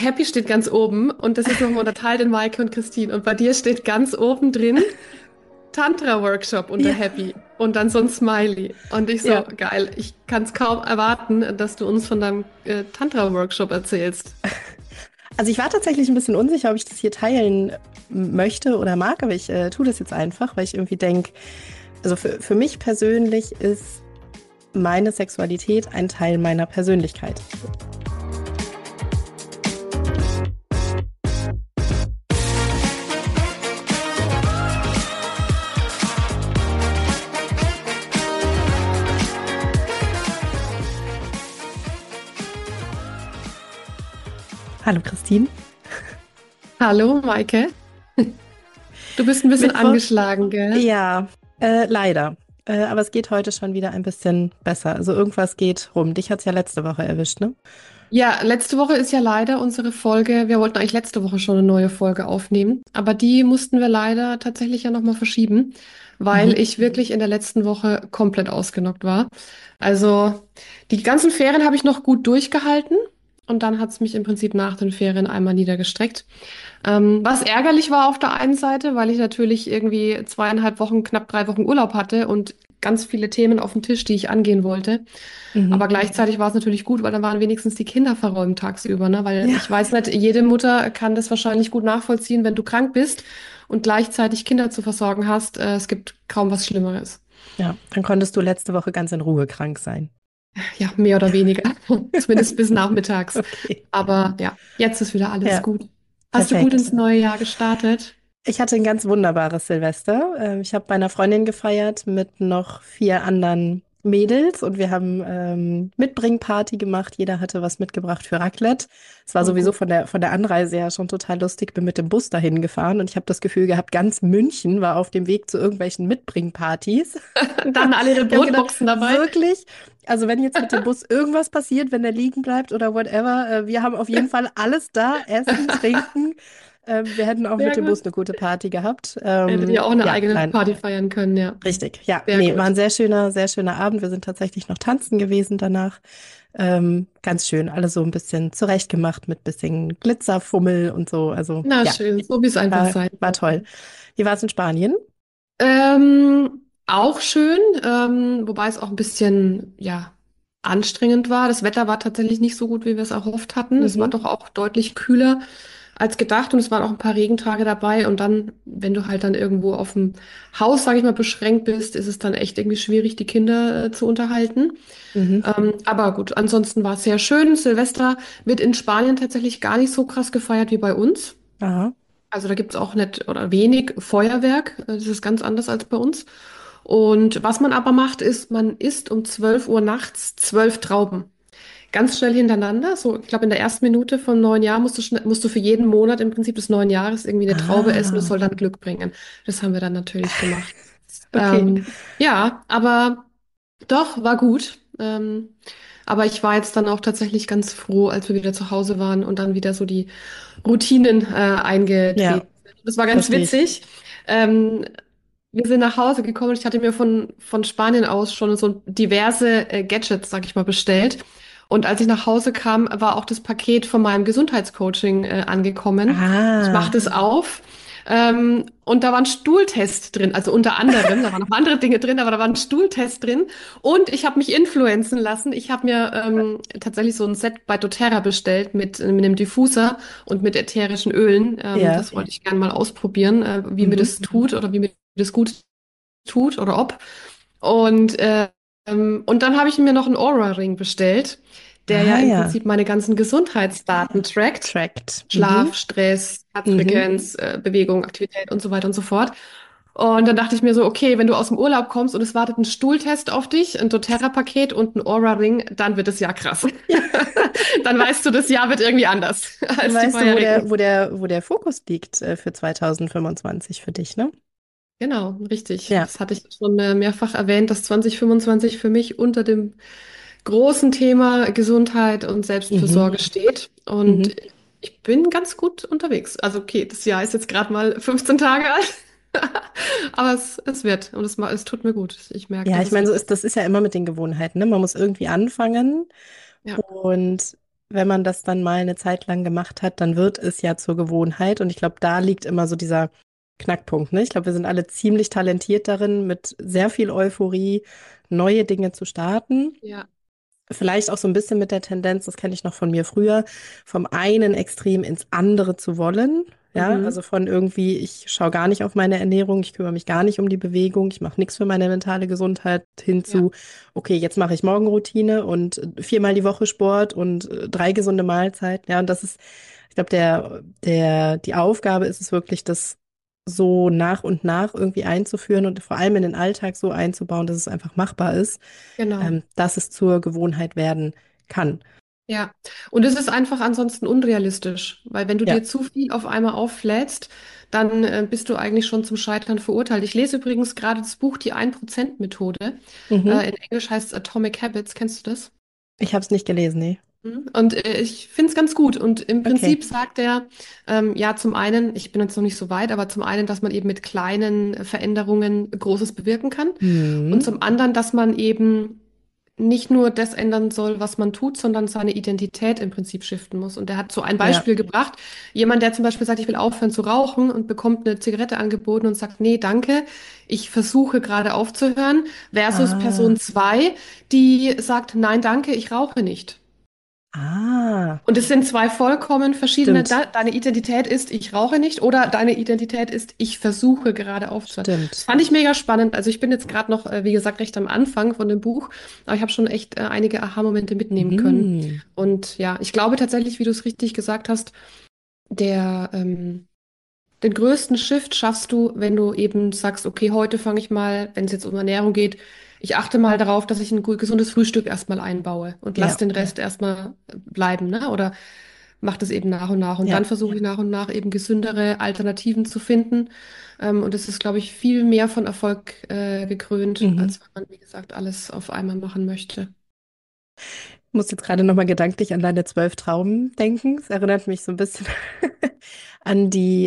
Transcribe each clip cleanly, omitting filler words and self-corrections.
Happy steht ganz oben und das ist nochmal unterteilt in Maike und Christine. Und bei dir steht ganz oben drin Tantra-Workshop unter Ja, Happy und dann so ein Smiley. Und ich so, ja. geil, ich kann es kaum erwarten, dass du uns von deinem Tantra-Workshop erzählst. Also ich war tatsächlich ein bisschen unsicher, ob ich das hier teilen möchte oder mag, aber ich tue das jetzt einfach, weil ich irgendwie denke, also für mich persönlich ist meine Sexualität ein Teil meiner Persönlichkeit. Hallo Christine. Hallo, Maike. Du bist ein bisschen Mittwoch? angeschlagen, gell? Ja, leider. Aber es geht heute schon wieder ein bisschen besser. Also irgendwas geht rum. Dich hat's ja letzte Woche erwischt, ne? Ja, letzte Woche ist ja leider unsere Folge, wir wollten eigentlich letzte Woche schon eine neue Folge aufnehmen, aber die mussten wir leider tatsächlich ja nochmal verschieben, weil Mhm. ich wirklich in der letzten Woche komplett ausgenockt war. Also die ganzen Ferien habe ich noch gut durchgehalten und dann hat es mich im Prinzip nach den Ferien einmal niedergestreckt. Was ärgerlich war auf der einen Seite, weil ich natürlich irgendwie 2,5 Wochen, knapp 3 Wochen Urlaub hatte und ganz viele Themen auf dem Tisch, die ich angehen wollte. Mhm. Aber gleichzeitig war es natürlich gut, weil dann waren wenigstens die Kinder verräumt tagsüber, ne? Weil Ja. ich weiß nicht, jede Mutter kann das wahrscheinlich gut nachvollziehen, wenn du krank bist und gleichzeitig Kinder zu versorgen hast. Es gibt kaum was Schlimmeres. Ja, dann konntest du letzte Woche ganz in Ruhe krank sein. Ja, mehr oder weniger. Zumindest bis nachmittags. Okay. Aber ja, jetzt ist wieder alles Ja, gut. Hast du gut perfekt. ins neue Jahr gestartet? Ich hatte ein ganz wunderbares Silvester. Ich habe bei einer Freundin gefeiert mit noch 4 anderen Mädels und wir haben Mitbringparty gemacht. Jeder hatte was mitgebracht für Raclette. Es war Oh, sowieso gut. von der Anreise ja schon total lustig. Bin mit dem Bus dahin gefahren und ich habe das Gefühl gehabt, ganz München war auf dem Weg zu irgendwelchen Mitbringpartys. Dann alle ihre Ich habe gedacht, Brotboxen dabei. wirklich? Also wenn jetzt mit dem Bus irgendwas passiert, wenn der liegen bleibt oder whatever, wir haben auf jeden Fall alles da, Essen, Trinken. Wir hätten auch mit Sehr dem Bus gut. eine gute Party gehabt. Hättet ihr auch eine Ja, eigene nein, Party feiern können, ja. richtig. Ja, Sehr nee, war gut. ein sehr schöner Abend. Wir sind tatsächlich noch tanzen gewesen danach. Ganz schön, alles so ein bisschen zurechtgemacht mit bisschen Glitzerfummel und so. Also Na ja, schön, so wie es einfach sein war soll. toll. Wie war es in Spanien? Auch schön, wobei es auch ein bisschen, ja, anstrengend war. Das Wetter war tatsächlich nicht so gut, wie wir es erhofft hatten. Es war Mhm. doch auch deutlich kühler als gedacht und es waren auch ein paar Regentage dabei. Und dann, wenn du halt dann irgendwo auf dem Haus, sage ich mal, beschränkt bist, ist es dann echt irgendwie schwierig, die Kinder, zu unterhalten. Mhm. Aber gut, ansonsten war es sehr schön. Silvester wird in Spanien tatsächlich gar nicht so krass gefeiert wie bei uns. Aha. Also da gibt es auch nicht oder wenig Feuerwerk. Das ist ganz anders als bei uns. Und was man aber macht, ist, man isst um 12 Uhr nachts 12 Trauben. Ganz schnell hintereinander. So, ich glaube, in der ersten Minute vom neuen Jahr musst du für jeden Monat im Prinzip des neuen Jahres irgendwie eine Traube essen. Das Ah, soll dann Glück bringen. Das haben wir dann natürlich gemacht. okay. Ja, aber doch, war gut. Aber ich war jetzt dann auch tatsächlich ganz froh, als wir wieder zu Hause waren und dann wieder so die Routinen Ja, eingetreten sind. Das war ganz verstehe ich. witzig. Ähm, Wir sind nach Hause gekommen und ich hatte mir von Spanien aus schon so diverse Gadgets, sag ich mal, bestellt. Und als ich nach Hause kam, war auch das Paket von meinem Gesundheitscoaching angekommen. Ich machte Ah, es auf. Und da war ein Stuhltest drin, also unter anderem, da waren noch andere Dinge drin, aber da war ein Stuhltest drin. Und ich habe mich influenzen lassen. Ich habe mir tatsächlich so ein Set bei doTERRA bestellt mit einem Diffuser und mit ätherischen Ölen. ja. Das wollte ich gerne mal ausprobieren, wie mir Mhm. das tut oder wie mir das gut tut oder ob. Und, und dann habe ich mir noch einen Aura-Ring bestellt, der ja Ah im ja, Prinzip meine ganzen Gesundheitsdaten trackt. tracked. Mhm. Schlaf, Stress, Mhm. Herzfrequenz, Bewegung, Aktivität und so weiter und so fort. Und dann dachte ich mir so, okay, wenn du aus dem Urlaub kommst und es wartet ein Stuhltest auf dich, ein doTERRA-Paket und ein Aura-Ring, dann wird das Jahr krass. Ja, Dann weißt du, das Jahr wird irgendwie anders dann als die weißt du, vorherigen. wo der Fokus liegt für 2025 für dich, ne? Genau, richtig. Ja. Das hatte ich schon mehrfach erwähnt, dass 2025 für mich unter dem großen Thema Gesundheit und Mhm. Selbstfürsorge steht. Und Mhm. ich bin ganz gut unterwegs. Also okay, das Jahr ist jetzt gerade mal 15 Tage alt. Aber es wird und es tut mir gut. Ich merke, Ja, dass ich es meine, gut ist. das ist ja immer mit den Gewohnheiten, ne? Man muss irgendwie anfangen Ja, und wenn man das dann mal eine Zeit lang gemacht hat, dann wird es ja zur Gewohnheit. Und ich glaube, da liegt immer so dieser Knackpunkt, ne? Ich glaube, wir sind alle ziemlich talentiert darin, mit sehr viel Euphorie neue Dinge zu starten. Ja. Vielleicht auch so ein bisschen mit der Tendenz, das kenne ich noch von mir früher, vom einen Extrem ins andere zu wollen. Ja, Mhm. also von irgendwie, ich schaue gar nicht auf meine Ernährung, ich kümmere mich gar nicht um die Bewegung, ich mache nichts für meine mentale Gesundheit, hin Ja, zu, okay, jetzt mache ich Morgenroutine und viermal die Woche Sport und drei gesunde Mahlzeiten. Ja, und das ist, ich glaube, die Aufgabe ist es wirklich, das so nach und nach irgendwie einzuführen und vor allem in den Alltag so einzubauen, dass es einfach machbar ist, genau. dass es zur Gewohnheit werden kann. Ja, und es ist einfach ansonsten unrealistisch, weil wenn du Ja. dir zu viel auf einmal auflädst, dann bist du eigentlich schon zum Scheitern verurteilt. Ich lese übrigens gerade das Buch Die 1%-Methode. Mhm. In Englisch heißt es Atomic Habits. Kennst du das? Ich habe es nicht gelesen, nee. Mhm. Und ich finde es ganz gut. Und im Okay. Prinzip sagt er, ja, zum einen, ich bin jetzt noch nicht so weit, aber zum einen, dass man eben mit kleinen Veränderungen Großes bewirken kann. Und Mhm. zum anderen, dass man eben nicht nur das ändern soll, was man tut, sondern seine Identität im Prinzip shiften muss. Und er hat so ein Ja. Beispiel gebracht. Jemand, der zum Beispiel sagt, ich will aufhören zu rauchen und bekommt eine Zigarette angeboten und sagt, nee, danke, ich versuche gerade aufzuhören, versus Person Ah. 2, die sagt, nein, danke, ich rauche nicht. Ah. Und es sind zwei vollkommen verschiedene. Stimmt. Deine Identität ist, ich rauche nicht, oder deine Identität ist, ich versuche gerade aufzuhören. Das Stimmt. fand ich mega spannend. Also ich bin jetzt gerade noch, wie gesagt, recht am Anfang von dem Buch, aber ich habe schon echt einige Aha-Momente mitnehmen können. Mhm. Und ja, ich glaube tatsächlich, wie du es richtig gesagt hast, der, den größten Shift schaffst du, wenn du eben sagst, okay, heute fange ich mal, wenn es jetzt um Ernährung geht, ich achte mal darauf, dass ich ein gesundes Frühstück erstmal einbaue und lass Ja. den Rest erstmal bleiben, ne? Oder mach das eben nach und nach. Und dann Ja. versuche ich nach und nach eben gesündere Alternativen zu finden. Und es ist, glaube ich, viel mehr von Erfolg gekrönt, Mhm. als wenn man, wie gesagt, alles auf einmal machen möchte. Ich muss jetzt gerade nochmal gedanklich an deine 12 Trauben denken. Es erinnert mich so ein bisschen an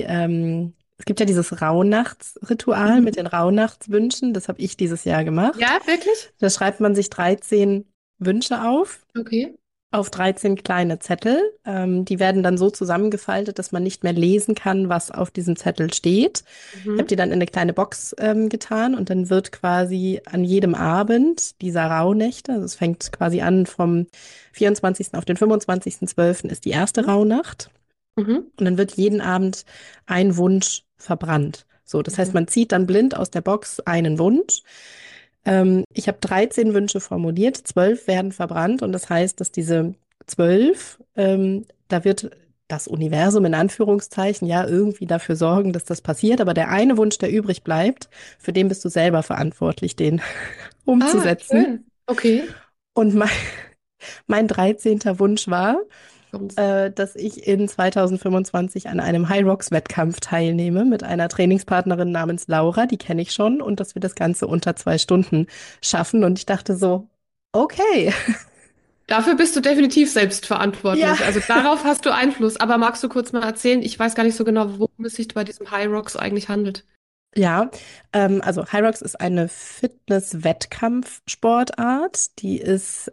es gibt ja dieses Rauhnachtsritual mit Mhm. den Rauhnachtswünschen. Das habe ich dieses Jahr gemacht. Ja, wirklich? Da schreibt man sich 13 Wünsche Okay. auf 13 kleine Zettel. Die werden dann so zusammengefaltet, dass man nicht mehr lesen kann, was auf diesem Zettel steht. Ich habe Mhm. die dann in eine kleine Box getan und dann wird quasi an jedem Abend dieser Rauhnächte, also es fängt quasi an vom 24. auf den 25.12. ist die erste Rauhnacht Mhm. und dann wird jeden Abend ein Wunsch verbrannt. So, das heißt, Mhm. man zieht dann blind aus der Box einen Wunsch. Ich habe 13 Wünsche formuliert, 12 werden verbrannt und das heißt, dass diese 12, da wird das Universum in Anführungszeichen ja irgendwie dafür sorgen, dass das passiert, aber der eine Wunsch, der übrig bleibt, für den bist du selber verantwortlich, den Ah, umzusetzen. schön. Okay. Und mein 13. Wunsch war, Kommt's. dass ich in 2025 an einem High Rocks Wettkampf teilnehme mit einer Trainingspartnerin namens Laura, die kenne ich schon, und dass wir das Ganze unter 2 Stunden schaffen. Und ich dachte so, okay, Dafür bist du definitiv selbst ja, verantwortlich. Also darauf hast du Einfluss. Aber magst du kurz mal erzählen? Ich weiß gar nicht so genau, worum es sich bei diesem High Rocks eigentlich handelt. ja. Also High Rocks ist eine Fitness-Wettkampfsportart, die ist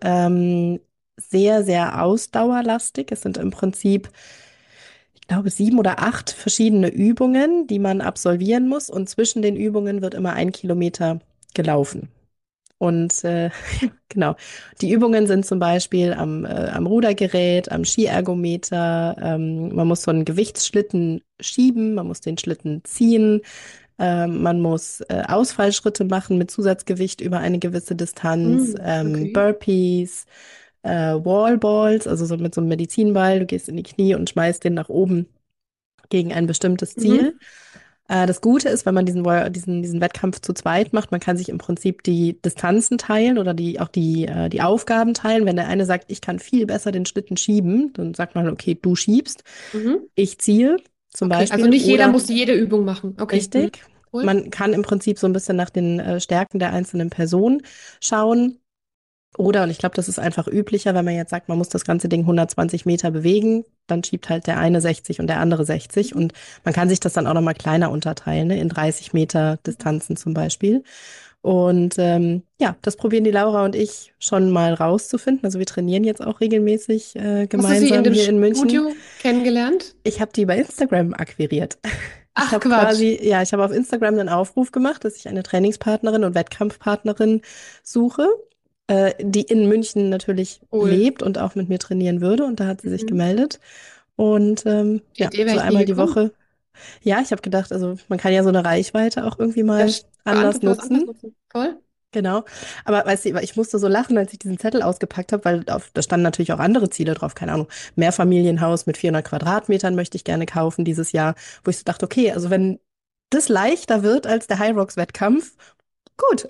sehr, sehr ausdauerlastig. Es sind im Prinzip, ich glaube, 7 oder 8 verschiedene Übungen, die man absolvieren muss. Und zwischen den Übungen wird immer 1 Kilometer gelaufen. Und genau, die Übungen sind zum Beispiel am Rudergerät, am Skiergometer. Man muss so einen Gewichtsschlitten schieben, man muss den Schlitten ziehen, man muss Ausfallschritte machen mit Zusatzgewicht über eine gewisse Distanz, Hm, okay. Burpees, Wallballs, also so mit so einem Medizinball. Du gehst in die Knie und schmeißt den nach oben gegen ein bestimmtes Ziel. Mhm. Das Gute ist, wenn man diesen Wettkampf zu zweit macht, man kann sich im Prinzip die Distanzen teilen oder die Aufgaben teilen. Wenn der eine sagt, ich kann viel besser den Schlitten schieben, dann sagt man, okay, du schiebst, Mhm. ich ziehe zum Okay, also Beispiel. nicht jeder Oder muss jede Übung machen. Okay. Mhm. richtig, Cool. man kann im Prinzip so ein bisschen nach den Stärken der einzelnen Person schauen. Oder, und ich glaube, das ist einfach üblicher, wenn man jetzt sagt, man muss das ganze Ding 120 Meter bewegen, dann schiebt halt der eine 60 und der andere 60. Und man kann sich das dann auch nochmal kleiner unterteilen, ne, in 30 Meter Distanzen zum Beispiel. Und ja, das probieren die Laura und ich schon mal rauszufinden. Also wir trainieren jetzt auch regelmäßig Hast du sie in gemeinsam dem hier in München. Studio kennengelernt? Ich habe die bei Instagram akquiriert. Ich Ach, habe Quatsch. quasi, ja, ich habe auf Instagram einen Aufruf gemacht, dass ich eine Trainingspartnerin und Wettkampfpartnerin suche, die in München natürlich Cool. lebt und auch mit mir trainieren würde. Und da hat sie sich Mhm. gemeldet. Und Die ja, Idee wäre so ich nie einmal die gekommen. Woche. Ja, ich habe gedacht, also man kann ja so eine Reichweite auch irgendwie Ja, mal für andere, anders für was anderes nutzen. nutzen. Toll. Genau. Aber weißt du, ich musste so lachen, als ich diesen Zettel ausgepackt habe, weil da standen natürlich auch andere Ziele drauf. Keine Ahnung, Mehrfamilienhaus mit 400 Quadratmetern möchte ich gerne kaufen dieses Jahr. Wo ich so dachte, okay, also wenn das leichter wird als der High Rocks Wettkampf, gut,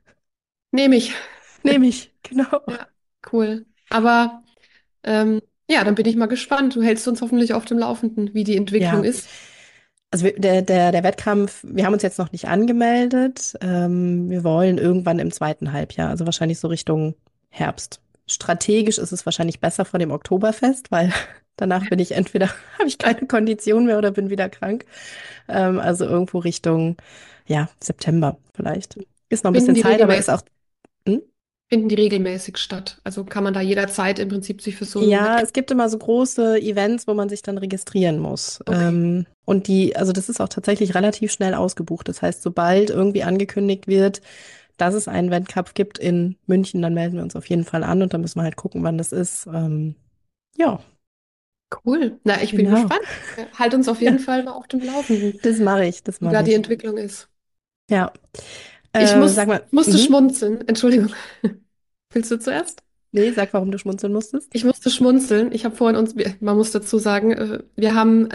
Nehme ich. nehme ich. Genau. Ja, cool. Aber ähm, ja, dann bin ich mal gespannt. Du hältst uns hoffentlich auf dem Laufenden, wie die Entwicklung Ja, ist. also der Wettkampf, wir haben uns jetzt noch nicht angemeldet. Wir wollen irgendwann im zweiten Halbjahr, also wahrscheinlich so Richtung Herbst. Strategisch ist es wahrscheinlich besser vor dem Oktoberfest, weil danach bin ich entweder, habe ich keine Kondition mehr oder bin wieder krank. Also irgendwo Richtung, ja, September vielleicht. Ist noch ein Finden bisschen die Zeit, aber ist regelmäßig, auch, hm? finden die regelmäßig statt? Also kann man da jederzeit im Prinzip sich für so einen Ja, Wettkampf. es gibt immer so große Events, wo man sich dann registrieren muss. Okay, Und also das ist auch tatsächlich relativ schnell ausgebucht. Das heißt, sobald irgendwie angekündigt wird, dass es einen Wettkampf gibt in München, dann melden wir uns auf jeden Fall an und dann müssen wir halt gucken, wann das ist. Ja, cool. Na, ich bin genau. gespannt. Halt uns auf Ja, jeden Fall mal auf dem Laufenden, das mache ich, das wie mache da die ich. Entwicklung ist. Ja, sag mal, Ich musste schmunzeln. Entschuldigung. Willst du zuerst? nee, sag, warum du schmunzeln musstest. Ich musste schmunzeln. Ich habe vorhin man muss dazu sagen, wir haben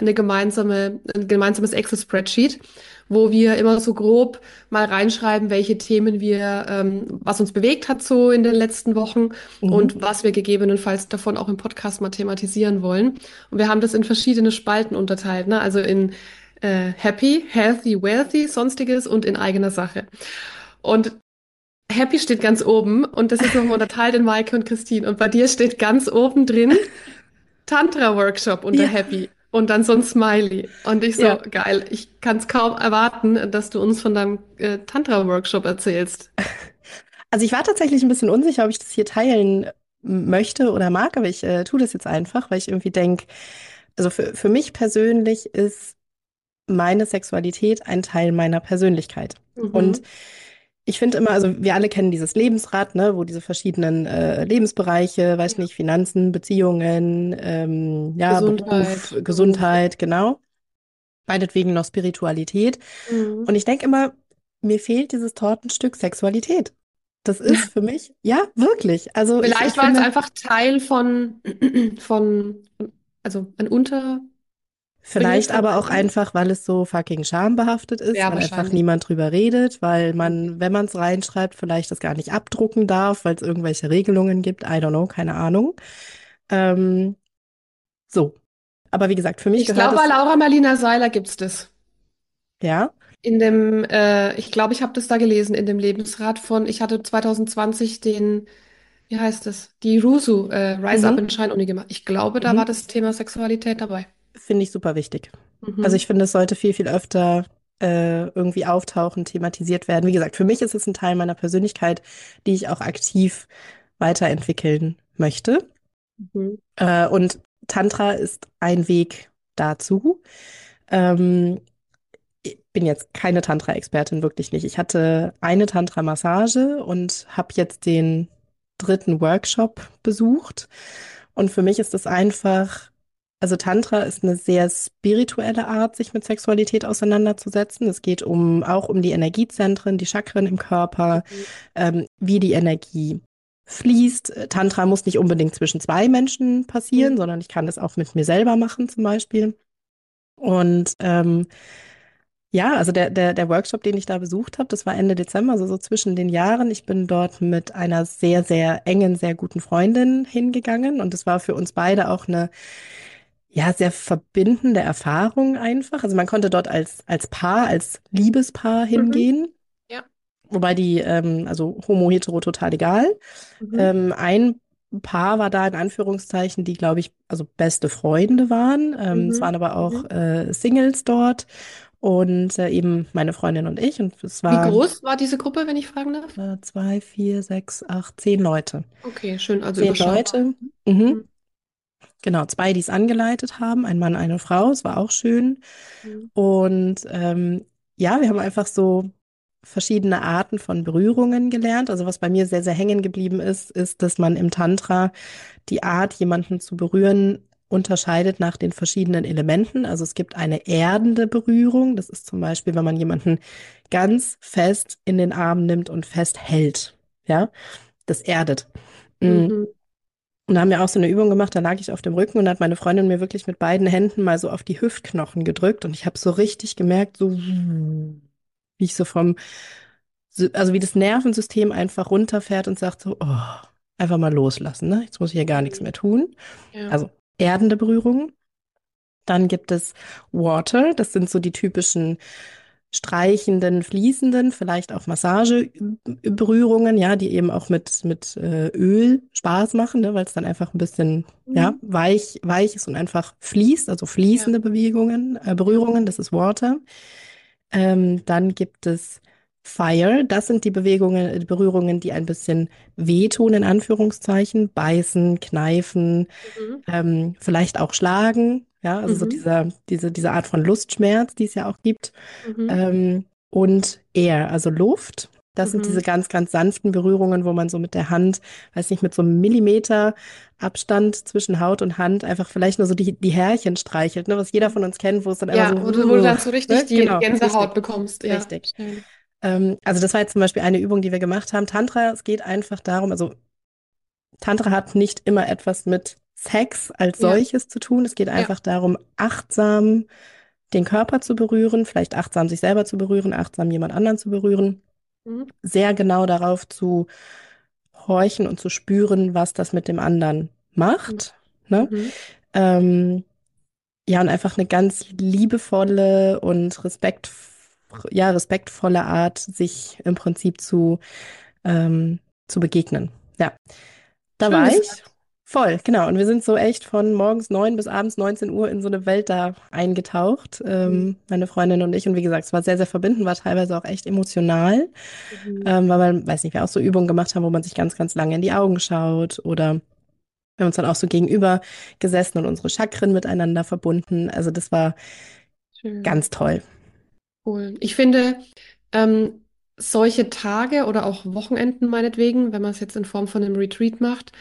ein gemeinsames Excel-Spreadsheet, wo wir immer so grob mal reinschreiben, welche Themen was uns bewegt hat so in den letzten Wochen Mhm. und was wir gegebenenfalls davon auch im Podcast mal thematisieren wollen. Und wir haben das in verschiedene Spalten unterteilt, ne? Also in Happy, Healthy, Wealthy, Sonstiges und in eigener Sache. Und Happy steht ganz oben und das ist nochmal unterteilt in Maike und Christine. Und bei dir steht ganz oben drin Tantra-Workshop unter Ja, Happy und dann so ein Smiley. Und ich so, ja. geil, ich kann es kaum erwarten, dass du uns von deinem Tantra-Workshop erzählst. Also ich war tatsächlich ein bisschen unsicher, ob ich das hier teilen möchte oder mag, aber ich tue das jetzt einfach, weil ich irgendwie denke, also für mich persönlich ist meine Sexualität ein Teil meiner Persönlichkeit. Und Mhm. ich finde immer, also wir alle kennen dieses Lebensrad, ne, wo diese verschiedenen Lebensbereiche, weiß Ja. nicht, Finanzen, Beziehungen, ja, Beruf, Gesundheit, Beruf, ja. Gesundheit, genau. Meinetwegen noch Spiritualität. Mhm. Und ich denke immer, mir fehlt dieses Tortenstück Sexualität. Das ist für mich, ja, wirklich. Also ich Vielleicht war es finde, einfach Teil von, also ein Unterbegriff vielleicht von aber all auch dem. einfach, weil es so fucking schambehaftet ist, Ja, weil einfach wahrscheinlich. niemand drüber redet, weil Okay. man, wenn man es reinschreibt, vielleicht das gar nicht abdrucken darf, weil es irgendwelche Regelungen gibt. I don't know, keine Ahnung. Ähm, so. Aber wie gesagt, für mich Ich gehört glaube, bei es, Laura Marlina Seiler gibt's das. ja. Ich glaube, ich habe das da gelesen in dem Lebensrat ich hatte 2020 wie heißt es, die Rise Up Mhm, and Shine Uni gemacht. Ich glaube, da war mhm. das Thema Sexualität dabei. Finde ich super wichtig. Also ich Mhm. finde, es sollte viel, viel öfter irgendwie auftauchen, thematisiert werden. Wie gesagt, für mich ist es ein Teil meiner Persönlichkeit, die ich auch aktiv weiterentwickeln möchte. Mhm. Und Tantra ist ein Weg dazu. Ähm, Ich bin jetzt keine Tantra-Expertin, wirklich nicht. Ich hatte eine Tantra-Massage und habe jetzt den dritten Workshop besucht. Und für mich ist es einfach, also Tantra ist eine sehr spirituelle Art, sich mit Sexualität auseinanderzusetzen. Es geht auch um die Energiezentren, die Chakren im Körper, Mhm. wie die Energie fließt. Tantra muss nicht unbedingt zwischen zwei Menschen passieren, Mhm. sondern ich kann das auch mit mir selber machen, zum Beispiel. Und ja, also der Workshop, den ich da besucht habe, das war Ende Dezember, also so zwischen den Jahren. Ich bin dort mit einer sehr, sehr engen, sehr guten Freundin hingegangen und es war für uns beide auch eine, ja, sehr verbindende Erfahrung einfach. Also man konnte dort als Paar, als Liebespaar Mhm. hingehen, Ja. wobei also homo, hetero, total egal. Mhm. Ein Paar war da in Anführungszeichen, die, glaube ich, also beste Freunde waren. Es Mhm. waren aber auch Mhm. Singles dort. und eben meine Freundin und ich. Und es Wie war groß war diese Gruppe, wenn ich fragen darf? 2, 4, 6, 8, 10 Leute. Okay, schön, also 10 überschaubar. Leute. Mhm. Mhm. Genau, zwei, die es angeleitet haben, ein Mann, eine Frau. Es war auch schön. Und ja, wir haben einfach so verschiedene Arten von Berührungen gelernt. Also was bei mir sehr, sehr hängen geblieben ist, ist, dass man im Tantra die Art, jemanden zu berühren, unterscheidet nach den verschiedenen Elementen. Also es gibt eine erdende Berührung. Das ist zum Beispiel, wenn man jemanden ganz fest in den Arm nimmt und festhält. Ja, das erdet. Mm. Mhm. Und da haben wir auch so eine Übung gemacht, da lag ich auf dem Rücken und da hat meine Freundin mir wirklich mit beiden Händen mal so auf die Hüftknochen gedrückt und ich habe so richtig gemerkt, so wie ich so also wie das Nervensystem einfach runterfährt und sagt so, oh, einfach mal loslassen, ne? Jetzt muss ich hier gar nichts Mhm. mehr tun. Ja. Also erdende Berührungen. Dann gibt es Water, das sind so die typischen streichenden, fließenden, vielleicht auch Massageberührungen, ja, die eben auch mit Öl Spaß machen, ne, weil es dann einfach ein bisschen, ja, Mhm. weich ist und einfach fließt, also Ja. fließende Ja. Berührungen, das ist Water. Dann gibt es Fire, das sind die Berührungen, die ein bisschen wehtun, in Anführungszeichen, beißen, kneifen, Mhm. vielleicht auch schlagen, ja, also so Mhm. diese Art von Lustschmerz, die es ja auch gibt. Mhm. Und Air, also Luft. Das sind diese Mhm. ganz, ganz sanften Berührungen, wo man so mit der Hand, weiß nicht, mit so einem Millimeter Abstand zwischen Haut und Hand einfach vielleicht nur so die Härchen streichelt, ne, was jeder von uns kennt, wo es dann einfach so, Ja, wo du dann so richtig ne, die genau, Gänsehaut richtig, bekommst. Ja, richtig. schön. Also das war jetzt zum Beispiel eine Übung, die wir gemacht haben. Tantra, es geht einfach darum, also Tantra hat nicht immer etwas mit Sex als Ja, solches zu tun. Es geht ja. einfach darum, achtsam den Körper zu berühren, vielleicht achtsam sich selber zu berühren, achtsam jemand anderen zu berühren, Mhm. sehr genau darauf zu horchen und zu spüren, was das mit dem anderen macht. Ne? Mhm. Ähm, ja, und einfach eine ganz liebevolle und respektvolle Art, sich im Prinzip zu begegnen. Ja. Da Schön war ich. gesagt. Voll, genau. Und wir sind so echt von morgens 9 bis abends 19 Uhr in so eine Welt da eingetaucht, Mhm. meine Freundin und ich. Und wie gesagt, es war sehr, sehr verbindend, war teilweise auch echt emotional, Mhm. weil man, weiß nicht, wir auch so Übungen gemacht haben, wo man sich ganz, ganz lange in die Augen schaut oder wir haben uns dann auch so gegenüber gesessen und unsere Chakren miteinander verbunden. Also das war Schön. ganz toll. Cool. Ich finde, ähm, solche Tage oder auch Wochenenden meinetwegen, wenn man es jetzt in Form von einem Retreat macht,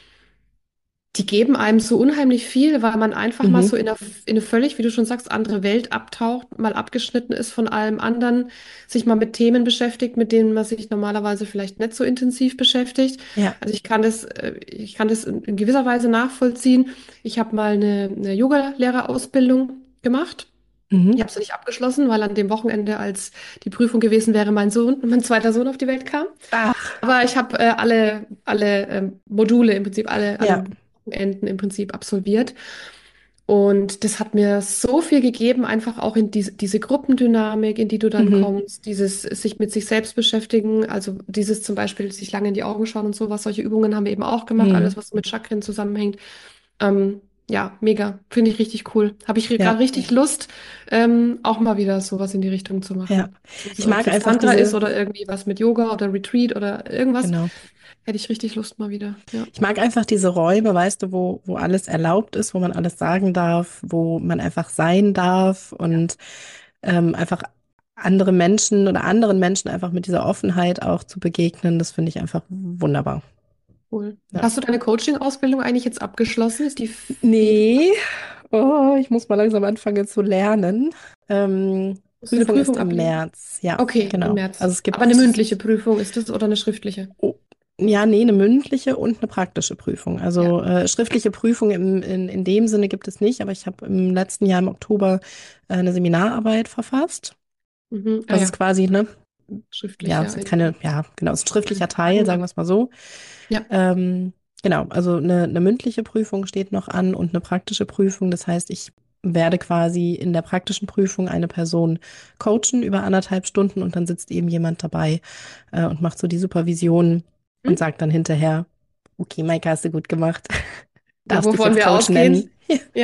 die geben einem so unheimlich viel, weil man einfach mal Mhm. so in eine völlig, wie du schon sagst, andere Welt abtaucht, mal abgeschnitten ist von allem anderen, sich mal mit Themen beschäftigt, mit denen man sich normalerweise vielleicht nicht so intensiv beschäftigt. Ja. Also ich kann das in gewisser Weise nachvollziehen. Ich habe mal eine Yogalehrerausbildung gemacht. Ich Mhm. habe sie nicht abgeschlossen, weil an dem Wochenende, als die Prüfung gewesen wäre, mein zweiter Sohn auf die Welt kam. Ach, Aber ich habe alle Module im Prinzip, ja. alle Wochenenden im Prinzip absolviert. Und das hat mir so viel gegeben, einfach auch in diese Gruppendynamik, in die du dann Mhm. kommst, dieses sich mit sich selbst beschäftigen, also dieses zum Beispiel sich lange in die Augen schauen und sowas, solche Übungen haben wir eben auch gemacht, alles, Mhm. was so mit Chakren zusammenhängt. Ja, mega, finde ich richtig cool. Habe ich Ja. gerade richtig Lust, auch mal wieder sowas in die Richtung zu Ja. machen. Ich Also, ob es mag jetzt einfach Tantra ist diese, oder irgendwie was mit Yoga oder Retreat oder irgendwas, genau. hätte ich richtig Lust mal wieder. Ja. Ich mag einfach diese Räume, weißt du, wo alles erlaubt ist, wo man alles sagen darf, wo man einfach sein darf und einfach andere Menschen oder anderen Menschen einfach mit dieser Offenheit auch zu begegnen, das finde ich einfach wunderbar. Cool. Ja. Hast du deine Coaching-Ausbildung eigentlich jetzt abgeschlossen? Wie Nee, oh, ich muss mal langsam anfangen zu lernen. musst du eine Prüfung ist Prüfung im ablegen? März, ja, Okay, im genau. März. Also es Aber eine gibt mündliche Prüfung ist das oder eine schriftliche? Oh, ja, nee, eine mündliche und eine praktische Prüfung. Ja. Also schriftliche Prüfung in dem Sinne gibt es nicht, aber ich habe im letzten Jahr im Oktober eine Seminararbeit verfasst. Mhm. Ah Das ist ja, quasi, ne, schriftlich, ja, ja. ist jetzt keine, ja, genau, ist ein schriftlicher Teil, sagen Genau. wir es mal so. Ja. Ähm, genau, also eine mündliche Prüfung steht noch an und eine praktische Prüfung. Das heißt, ich werde quasi in der praktischen Prüfung eine Person coachen über 1,5 Stunden und dann sitzt eben jemand dabei und macht so die Supervision und Hm? sagt dann hinterher, okay, Maike, hast du gut gemacht. Darfst dich Wovon jetzt wir Coach nennen. ausgehen? Ja. Ja,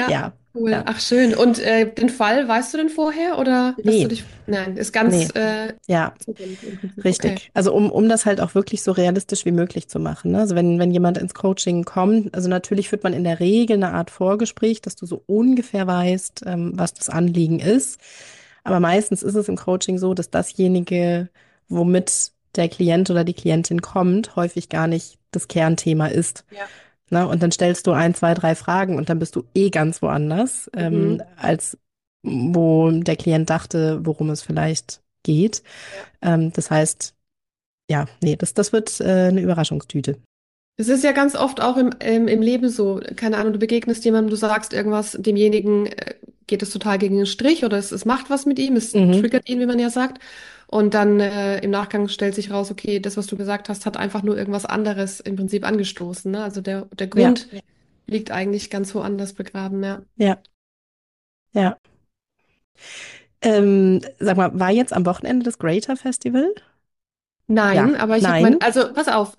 Cool. Ja. Ach, schön. Und den Fall, weißt du denn vorher oder dass du Nee, dich. Nein, ist ganz nee, ja. zufällig im Prinzip. Okay. Richtig. Also um das halt auch wirklich so realistisch wie möglich zu machen. Ne? Also wenn jemand ins Coaching kommt, also natürlich führt man in der Regel eine Art Vorgespräch, dass du so ungefähr weißt, was das Anliegen ist. Aber meistens ist es im Coaching so, dass dasjenige, womit der Klient oder die Klientin kommt, häufig gar nicht das Kernthema ist. Ja. Ne? Und dann stellst du ein, zwei, drei Fragen und dann bist du eh ganz woanders, Mhm. als wo der Klient dachte, worum es vielleicht geht. Ja. Das heißt, ja, nee, das wird eine Überraschungstüte. Es ist ja ganz oft auch im Leben so, keine Ahnung, du begegnest jemandem, du sagst irgendwas, demjenigen geht es total gegen den Strich oder es macht was mit ihm, es Mhm. triggert ihn, wie man ja sagt. Und dann im Nachgang stellt sich raus, okay, das, was du gesagt hast, hat einfach nur irgendwas anderes im Prinzip angestoßen. Ne? Also der Ja, Grund liegt eigentlich ganz woanders begraben, ja. ja, ja. Sag mal, war jetzt am Wochenende das Greater Festival? Ja, Nein, aber ich habe nein. also pass auf,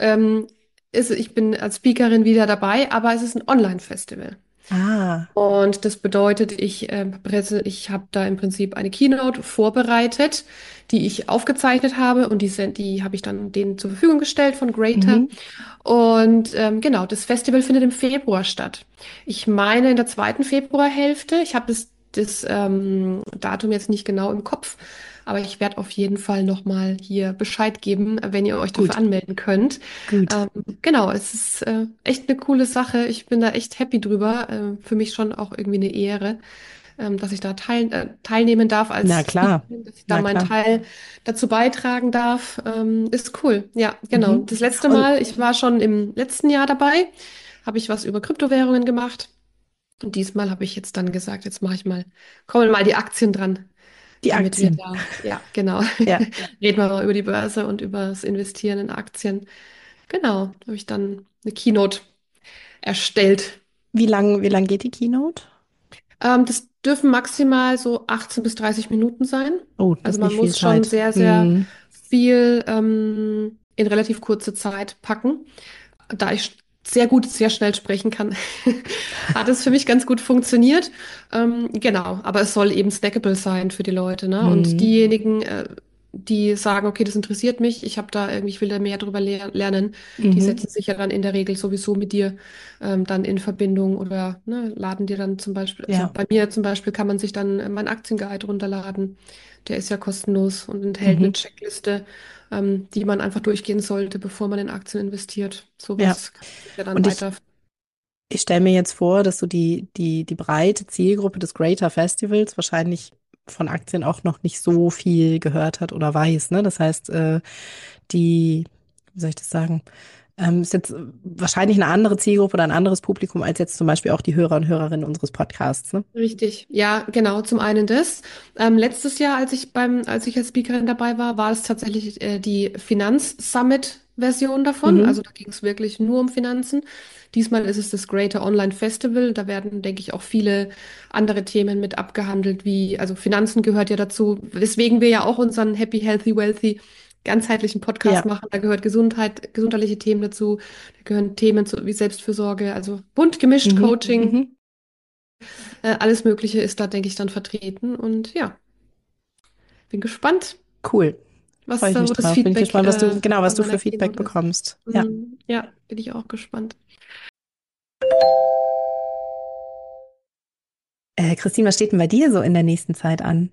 ich bin als Speakerin wieder dabei, aber es ist ein Online-Festival. Ah, Und das bedeutet, ich habe da im Prinzip eine Keynote vorbereitet, die ich aufgezeichnet habe und die habe ich dann denen zur Verfügung gestellt von Greater. mhm, Und genau, das Festival findet im Februar statt. Ich meine in der zweiten Februarhälfte. Ich habe das Datum jetzt nicht genau im Kopf, aber ich werde auf jeden Fall nochmal hier Bescheid geben, wenn ihr euch dafür gut, anmelden könnt. gut. Ähm, genau, es ist echt eine coole Sache. Ich bin da echt happy drüber. Für mich schon auch irgendwie eine Ehre, dass ich da teilnehmen darf Na als klar, Speakerin, dass ich da na meinen klar. Teil dazu beitragen darf. Ist cool. Ja, genau. Mhm. Das letzte Und Mal, ich war schon im letzten Jahr dabei, habe ich was über Kryptowährungen gemacht. Und diesmal habe ich jetzt dann gesagt, jetzt mache ich mal, kommen mal die Aktien dran, die damit wir Aktien. da, ja, genau, Ja. reden wir mal über die Börse und über das Investieren in Aktien. Genau, da habe ich dann eine Keynote erstellt. Wie lang geht die Keynote? Das dürfen maximal so 18 bis 30 Minuten sein. Oh, das Also ist man nicht viel muss schon Zeit. sehr, sehr Mhm. viel in relativ kurze Zeit packen. Da ich sehr gut, sehr schnell sprechen kann, hat es für mich ganz gut funktioniert. Genau, aber es soll eben snackable sein für die Leute, ne? Und Mhm. diejenigen, die sagen, okay, das interessiert mich, ich habe da irgendwie, ich will da mehr drüber lernen, die Mhm. setzen sich ja dann in der Regel sowieso mit dir dann in Verbindung oder ne, laden dir dann zum Beispiel, also Ja. bei mir zum Beispiel kann man sich dann meinen Aktienguide runterladen. Der ist ja kostenlos und enthält eine Mhm. Checkliste, die man einfach durchgehen sollte, bevor man in Aktien investiert. Ja. Sowas kann man sich ja dann Und weiter. ich stelle mir jetzt vor, dass so die breite Zielgruppe des Greater Festivals wahrscheinlich von Aktien auch noch nicht so viel gehört hat oder weiß, ne? Das heißt, wie soll ich das sagen, ist jetzt wahrscheinlich eine andere Zielgruppe oder ein anderes Publikum als jetzt zum Beispiel auch die Hörer und Hörerinnen unseres Podcasts, ne? Richtig, ja, genau. Zum einen das. Letztes Jahr, als ich als Speakerin dabei war, war es tatsächlich die Finanz-Summit-Version davon. Mhm. Also da ging es wirklich nur um Finanzen. Diesmal ist es das Greater Online Festival. Da werden, denke ich, auch viele andere Themen mit abgehandelt, wie, also Finanzen gehört ja dazu, weswegen wir ja auch unseren Happy, Healthy, Wealthy ganzheitlichen Podcast Ja. machen. Da gehört Gesundheit, gesundheitliche Themen dazu. Da gehören Themen zu, wie Selbstfürsorge, also bunt gemischt, Mhm. Coaching. Mhm. Alles Mögliche ist da, denke ich, dann vertreten. Und ja, bin gespannt, Cool. Freue ich mich wo das drauf. Bin ich Feedback gespannt, was von du meiner für Feedback Keynote ist. bekommst. Ja. Ja, bin ich auch gespannt. Christine, was steht denn bei dir so in der nächsten Zeit an?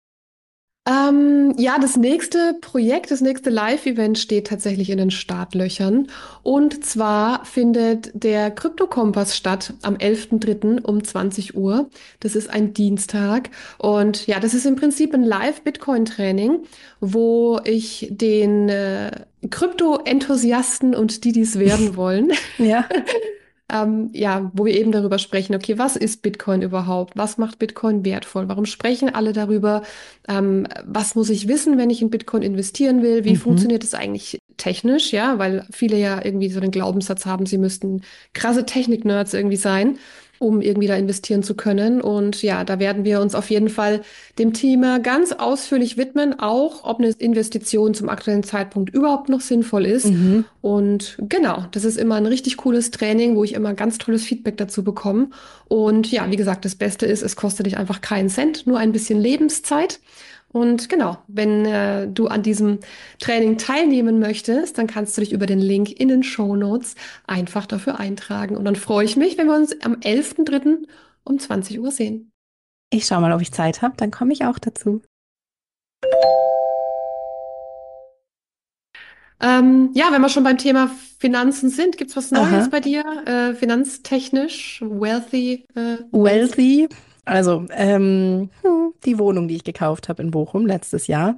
Ja, das nächste Projekt, das nächste Live-Event steht tatsächlich in den Startlöchern. Und zwar findet der Krypto-Kompass statt am 11.03. um 20 Uhr. Das ist ein Dienstag. Und ja, das ist im Prinzip ein Live-Bitcoin-Training, wo ich den Krypto-Enthusiasten und die dies werden wollen, Ja. ja, wo wir eben darüber sprechen, okay, was ist Bitcoin überhaupt? Was macht Bitcoin wertvoll? Warum sprechen alle darüber? Was muss ich wissen, wenn ich in Bitcoin investieren will? Wie Mhm. funktioniert es eigentlich technisch? Ja, weil viele ja irgendwie so den Glaubenssatz haben, sie müssten krasse Technik-Nerds irgendwie sein. um irgendwie da investieren zu können. Und ja, da werden wir uns auf jeden Fall dem Thema ganz ausführlich widmen, auch ob eine Investition zum aktuellen Zeitpunkt überhaupt noch sinnvoll ist. Mhm. Und genau, das ist immer ein richtig cooles Training, wo ich immer ganz tolles Feedback dazu bekomme. Und ja, wie gesagt, das Beste ist, es kostet dich einfach keinen Cent, nur ein bisschen Lebenszeit. Und genau, wenn du an diesem Training teilnehmen möchtest, dann kannst du dich über den Link in den Shownotes einfach dafür eintragen. Und dann freue ich mich, wenn wir uns am 11.03. um 20 Uhr sehen. Ich schaue mal, ob ich Zeit habe, dann komme ich auch dazu. Ja, wenn wir schon beim Thema Finanzen sind, gibt's was Neues Aha. bei dir? Finanztechnisch, wealthy, mäßig? Wealthy. Also, die Wohnung, die ich gekauft habe in Bochum letztes Jahr,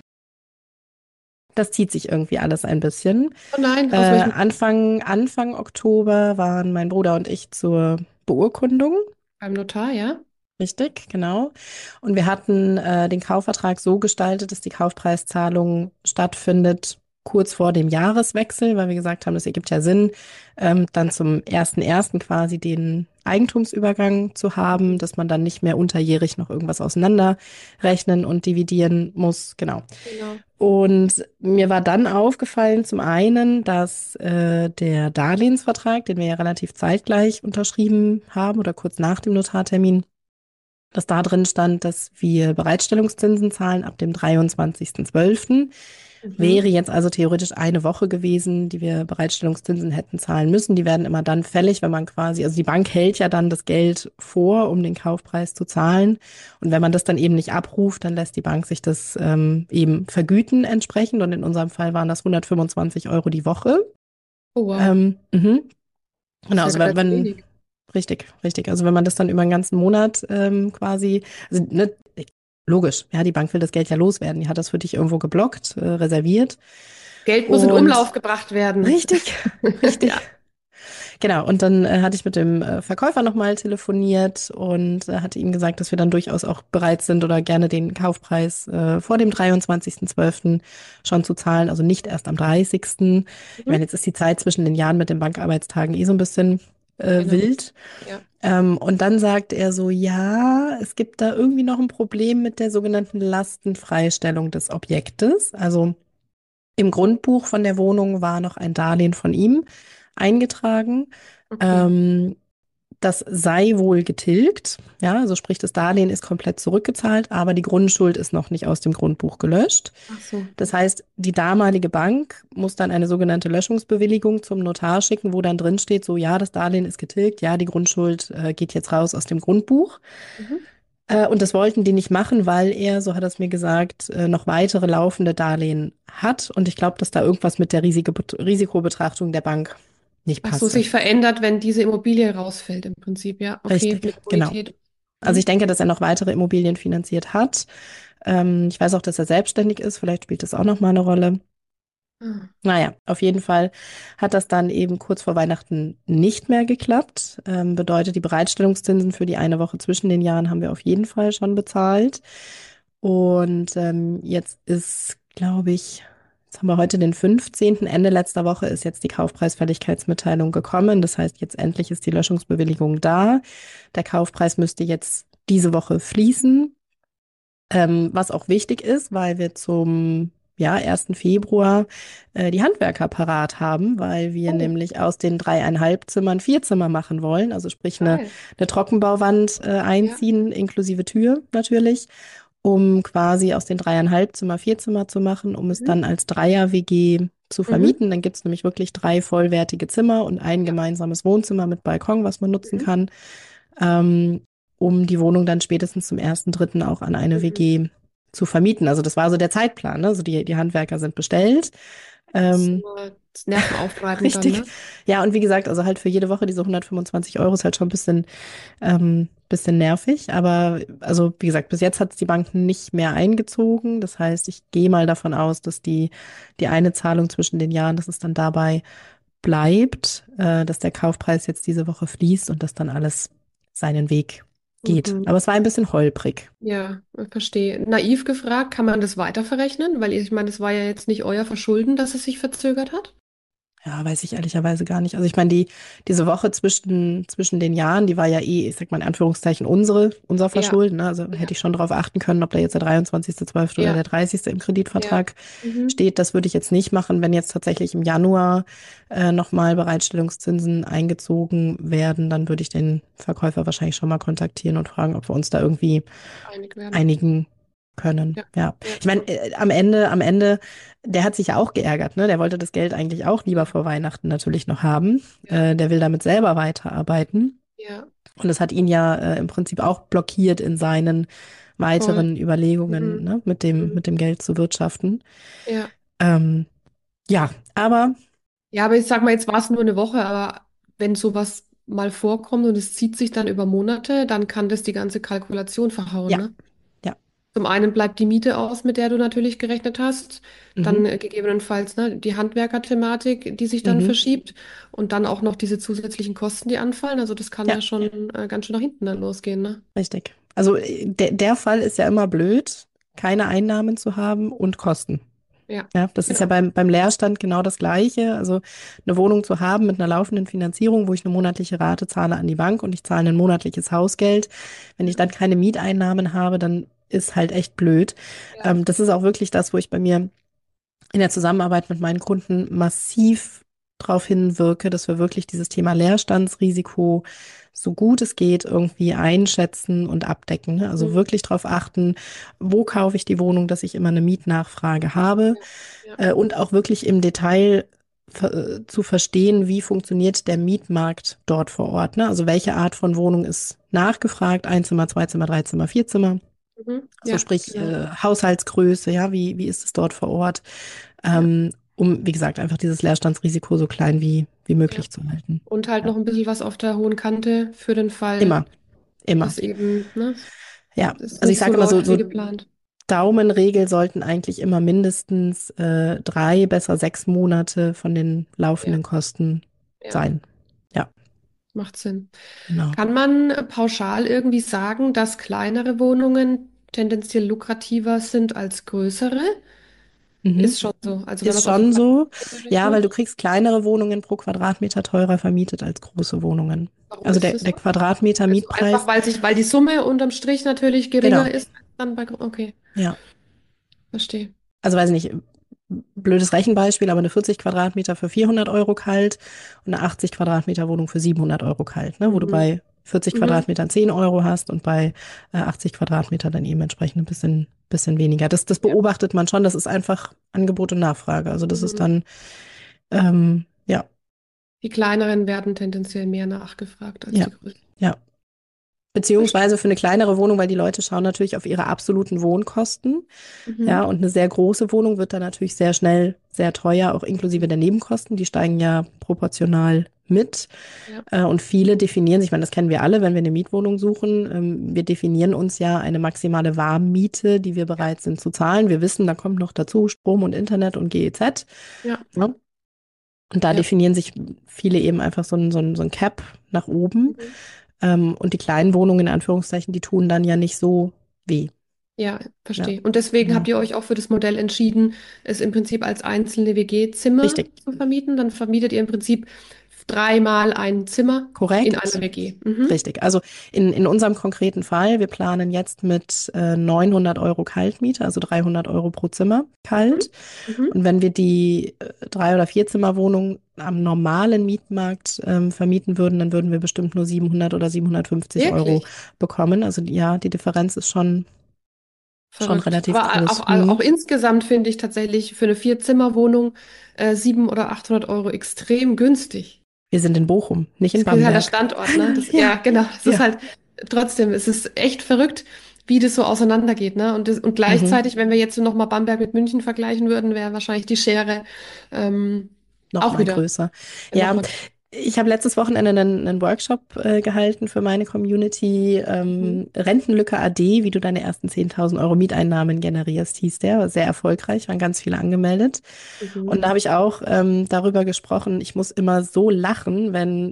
das zieht sich irgendwie alles ein bisschen. Oh nein, aus welchem Anfang Oktober waren mein Bruder und ich zur Beurkundung. beim Notar, ja? Richtig, genau. Und wir hatten den Kaufvertrag so gestaltet, dass die Kaufpreiszahlung stattfindet kurz vor dem Jahreswechsel, weil wir gesagt haben, das ergibt ja Sinn, dann zum 1.1. quasi den Eigentumsübergang zu haben, dass man dann nicht mehr unterjährig noch irgendwas auseinanderrechnen und dividieren muss. Genau. Genau. Und mir war dann aufgefallen, zum einen, dass der Darlehensvertrag, den wir ja relativ zeitgleich unterschrieben haben oder kurz nach dem Notartermin, dass da drin stand, dass wir Bereitstellungszinsen zahlen ab dem 23.12. Wäre Mhm. jetzt also theoretisch eine Woche gewesen, die wir Bereitstellungszinsen hätten zahlen müssen. Die werden immer dann fällig, wenn man quasi, also die Bank hält ja dann das Geld vor, um den Kaufpreis zu zahlen. Und wenn man das dann eben nicht abruft, dann lässt die Bank sich das eben vergüten entsprechend. Und in unserem Fall waren das 125 Euro die Woche. Oh wow, Mhm. das Genau, ist ja also relativ wenn, wenig. richtig, richtig. Also wenn man das dann über einen ganzen Monat quasi, also ne, logisch, ja, die Bank will das Geld ja loswerden. Die hat das für dich irgendwo geblockt, reserviert. Geld muss in Und Umlauf gebracht werden. richtig, richtig. Ja. Genau, und dann hatte ich mit dem Verkäufer nochmal telefoniert und hatte ihm gesagt, dass wir dann durchaus auch bereit sind oder gerne den Kaufpreis vor dem 23.12. schon zu zahlen, also nicht erst am 30. Ich Mhm. meine, jetzt ist die Zeit zwischen den Jahren mit den Bankarbeitstagen eh so ein bisschen Genau. wild. Ja. Und dann sagt er so, ja, es gibt da irgendwie noch ein Problem mit der sogenannten Lastenfreistellung des Objektes. Also im Grundbuch von der Wohnung war noch ein Darlehen von ihm eingetragen. Okay. Ähm, Das sei wohl getilgt. Ja, also sprich, das Darlehen ist komplett zurückgezahlt, aber die Grundschuld ist noch nicht aus dem Grundbuch gelöscht. Ach so. Das heißt, die damalige Bank muss dann eine sogenannte Löschungsbewilligung zum Notar schicken, wo dann drin steht, so ja, das Darlehen ist getilgt, ja, die Grundschuld geht jetzt raus aus dem Grundbuch. Mhm. Und das wollten die nicht machen, weil er, so hat er es mir gesagt, noch weitere laufende Darlehen hat. Und ich glaube, dass da irgendwas mit der Risikobetrachtung der Bank nicht Ach so, passte. sich verändert, wenn diese Immobilie rausfällt im Prinzip, ja. Okay, Richtig, mit genau. Bonität. Also ich Mhm. denke, dass er noch weitere Immobilien finanziert hat. Ich weiß auch, dass er selbstständig ist. Vielleicht spielt das auch noch mal eine Rolle. Ah. Naja, auf jeden Fall hat das dann eben kurz vor Weihnachten nicht mehr geklappt. Bedeutet, die Bereitstellungszinsen für die eine Woche zwischen den Jahren haben wir auf jeden Fall schon bezahlt. Und jetzt ist, glaube ich, jetzt haben wir heute den 15. Ende letzter Woche ist jetzt die Kaufpreisfälligkeitsmitteilung gekommen. Das heißt, jetzt endlich ist die Löschungsbewilligung da. Der Kaufpreis müsste jetzt diese Woche fließen. Was auch wichtig ist, weil wir zum 1. Februar die Handwerker parat haben, weil wir Oh, nämlich aus den 3,5 Zimmern 4 Zimmer machen wollen, also sprich geil. eine Trockenbauwand Ja. einziehen, inklusive Tür natürlich, um quasi aus den 3,5 Zimmer 4 Zimmer zu machen, um es Mhm. dann als Dreier-WG zu Mhm. vermieten. Dann gibt es nämlich wirklich 3 vollwertige Zimmer und ein Ja. gemeinsames Wohnzimmer mit Balkon, was man nutzen Mhm. kann, ähm, um die Wohnung dann spätestens zum 1.3. auch an eine Mhm. WG zu vermieten. Also das war so der Zeitplan, ne? Also die Handwerker sind bestellt. Das ist Ähm, nur das nervenaufreibend dann, richtig. ne? Ja, und wie gesagt, also halt für jede Woche diese 125 Euro ist halt schon ein bisschen nervig. Aber also wie gesagt, bis jetzt hat es die Banken nicht mehr eingezogen. Das heißt, ich gehe mal davon aus, dass die eine Zahlung zwischen den Jahren, dass es dann dabei bleibt, dass der Kaufpreis jetzt diese Woche fließt und dass dann alles seinen Weg geht. Mhm. Aber es war ein bisschen holprig. Ja, verstehe. Naiv gefragt, kann man das weiterverrechnen? Weil ich meine, es war ja jetzt nicht euer Verschulden, dass es sich verzögert hat. Ja, weiß ich ehrlicherweise gar nicht. Also ich meine, diese Woche zwischen den Jahren, die war ja eh, ich sag mal in Anführungszeichen, unser Ja, Verschulden. Ne? Also ja, hätte ich schon darauf achten können, ob da jetzt der 23.12. oder ja, der 30. im ja. Kreditvertrag Mhm. steht. Das würde ich jetzt nicht machen, wenn jetzt tatsächlich im Januar nochmal Bereitstellungszinsen eingezogen werden, dann würde ich den Verkäufer wahrscheinlich schon mal kontaktieren und fragen, ob wir uns da irgendwie Einig werden. einigen können. Ja, Ja, ja, ich meine, am Ende, der hat sich ja auch geärgert, ne? Der wollte das Geld eigentlich auch lieber ja, vor Weihnachten natürlich noch haben. ja, Der will damit selber weiterarbeiten. ja, Und es hat ihn ja im Prinzip auch blockiert in seinen voll. weiteren Überlegungen, Mhm. ne? Mhm. Mit dem Geld zu wirtschaften. Ja. Ähm, ja, aber Ja, aber ich sag mal, jetzt war es nur eine Woche, aber wenn sowas mal vorkommt und es zieht sich dann über Monate, dann kann das die ganze Kalkulation verhauen, ja, ne? ja. Zum einen bleibt die Miete aus, mit der du natürlich gerechnet hast, dann Mhm, gegebenenfalls ne, die Handwerkerthematik, die sich dann mhm, verschiebt und dann auch noch diese zusätzlichen Kosten, die anfallen. Also das kann ja, ja schon ganz schön nach hinten dann losgehen, ne? richtig. Also der Fall ist ja immer blöd, keine Einnahmen zu haben und Kosten. Ja, Ja, das ist ja genau. beim Leerstand genau das Gleiche. Also eine Wohnung zu haben mit einer laufenden Finanzierung, wo ich eine monatliche Rate zahle an die Bank und ich zahle ein monatliches Hausgeld. Wenn ich dann keine Mieteinnahmen habe, dann ist halt echt blöd. Ja, Das ist auch wirklich das, wo ich bei mir in der Zusammenarbeit mit meinen Kunden massiv darauf hinwirke, dass wir wirklich dieses Thema Leerstandsrisiko so gut es geht irgendwie einschätzen und abdecken. Ne? Also mhm. wirklich darauf achten, wo kaufe ich die Wohnung, dass ich immer eine Mietnachfrage habe, Ja, ja, und auch wirklich im Detail zu verstehen, wie funktioniert der Mietmarkt dort vor Ort. Ne? Also welche Art von Wohnung ist nachgefragt? Einzimmer, Zweizimmer, Dreizimmer, Vierzimmer. mhm. Also Ja, sprich genau. Haushaltsgröße, ja, wie ist es dort vor Ort? Ja, Um, wie gesagt, einfach dieses Leerstandsrisiko so klein wie ja. möglich zu halten. Und halt Ja. noch ein bisschen was auf der hohen Kante für den Fall, Immer, immer. dass eben, ne, Ja, es also ich nicht so sage immer läuft wie so geplant. Daumenregel sollten eigentlich immer mindestens 3, besser 6 Monate von den Ja, laufenden Kosten ja, sein. Ja, macht Sinn. genau. Kann man pauschal irgendwie sagen, dass kleinere Wohnungen tendenziell lukrativer sind als größere? Mhm. Ist schon so. Also wenn man Ist es auf schon so. Quadratmeter Ja, weil du rechnet. kriegst kleinere Wohnungen pro Quadratmeter teurer vermietet als große Wohnungen. Warum Also ist der, das der so? Quadratmeter Also einfach, Mietpreis, weil die Summe unterm Strich natürlich genau. geringer ist als dann bei. Okay, Ja. verstehe. Also weiß nicht, blödes Rechenbeispiel, aber eine 40 Quadratmeter für 400 € kalt und eine 80 Quadratmeter Wohnung für 700 € kalt, ne? Wo du Mhm. bei 40 Mhm. Quadratmetern 10 € hast und bei 80 Quadratmeter dann eben entsprechend ein bisschen weniger. Das Ja. beobachtet man schon, das ist einfach Angebot und Nachfrage. Also das ist Mhm. dann, ja, Die kleineren werden tendenziell mehr nachgefragt als ja, die größeren. ja. Verstehe. Beziehungsweise für eine kleinere Wohnung, weil die Leute schauen natürlich auf ihre absoluten Wohnkosten. Ja, Mhm. und eine sehr große Wohnung wird dann natürlich sehr schnell sehr teuer, auch inklusive der Nebenkosten. Die steigen ja proportional mit. Ja, Und viele definieren sich, ich meine, das kennen wir alle, wenn wir eine Mietwohnung suchen. Wir definieren uns ja eine maximale Warmmiete, die wir ja, bereit sind zu zahlen. Wir wissen, da kommt noch dazu Strom und Internet und GEZ. ja, Ja. Und da ja. definieren sich viele eben einfach so ein Cap nach oben. Mhm. Und die kleinen Wohnungen, in Anführungszeichen, die tun dann ja nicht so weh. Ja, Ja, verstehe. Und deswegen genau. habt ihr euch auch für das Modell entschieden, es im Prinzip als einzelne WG-Zimmer Richtig, zu vermieten. Dann vermietet ihr im Prinzip dreimal ein Zimmer in einer korrekt. WG. Mhm. Richtig. Also in unserem konkreten Fall, wir planen jetzt mit 900 € Kaltmiete, also 300 € pro Zimmer Mhm. kalt. Mhm. Und wenn wir die 3- oder 4-Zimmer-Wohnung am normalen Mietmarkt vermieten würden, dann würden wir bestimmt nur 700 oder 750 € Wirklich bekommen. Also ja, die Differenz ist schon verrückt. relativ Aber groß. auch insgesamt finde ich tatsächlich für eine Vier-Zimmer-Wohnung 700 oder 800 Euro extrem günstig. Wir sind in Bochum, nicht in Das ist halt der Bamberg. Standort, ne? Das, Ja, ja, genau. Es ist ja. halt trotzdem, es ist echt verrückt, wie das so auseinandergeht, ne? Und Mhm. gleichzeitig, wenn wir jetzt noch mal Bamberg mit München vergleichen würden, wäre wahrscheinlich die Schere ähm, Noch auch mal wieder größer. noch Ja, mal. ich habe letztes Wochenende einen Workshop gehalten für meine Community. Mhm. Rentenlücke AD, wie du deine ersten 10.000 € Mieteinnahmen generierst, hieß der. War sehr erfolgreich, waren ganz viele angemeldet. Und Mhm. da habe ich auch darüber gesprochen, ich muss immer so lachen, wenn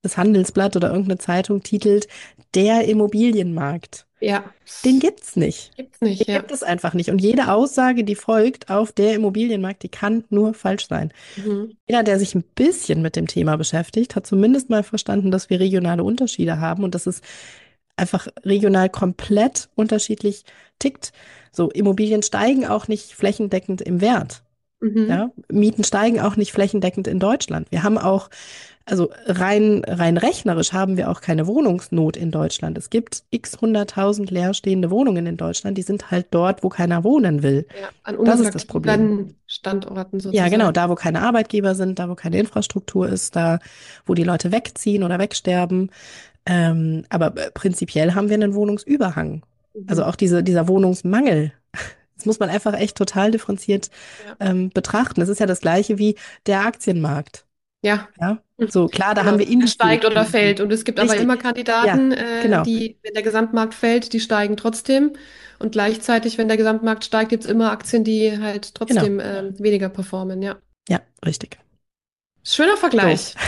das Handelsblatt oder irgendeine Zeitung titelt, der Immobilienmarkt. Ja, Den gibt's nicht. gibt's nicht, Den ja. gibt es einfach nicht. Und jede Aussage, die folgt auf der Immobilienmarkt, die kann nur falsch sein. Mhm. Jeder, der sich ein bisschen mit dem Thema beschäftigt, hat zumindest mal verstanden, dass wir regionale Unterschiede haben und dass es einfach regional komplett unterschiedlich tickt. So, Immobilien steigen auch nicht flächendeckend im Wert. Mhm. Ja, Mieten steigen auch nicht flächendeckend in Deutschland. Wir haben auch, also rein rechnerisch haben wir auch keine Wohnungsnot in Deutschland. Es gibt x 100.000 leerstehende Wohnungen in Deutschland, die sind halt dort, wo keiner wohnen will. Ja, an Das ist das Problem. unattraktiven Standorten Ja, genau, sozusagen. da, wo keine Arbeitgeber sind, da, wo keine Infrastruktur ist, da, wo die Leute wegziehen oder wegsterben. Aber prinzipiell haben wir einen Wohnungsüberhang. Also Mhm. auch dieser Wohnungsmangel. Das muss man einfach echt total differenziert Ja. betrachten. Das ist ja das Gleiche wie der Aktienmarkt. Ja. Ja, Mhm. so klar, da haben Genau. wir Er Indizes. steigt oder fällt. Und es gibt aber immer Richtig. Ja, Kandidaten, genau, die, wenn der Gesamtmarkt fällt, die steigen trotzdem. Und gleichzeitig, wenn der Gesamtmarkt steigt, gibt es immer Aktien, die halt genau. trotzdem weniger performen. Ja. Ja, richtig. Schöner So. Vergleich.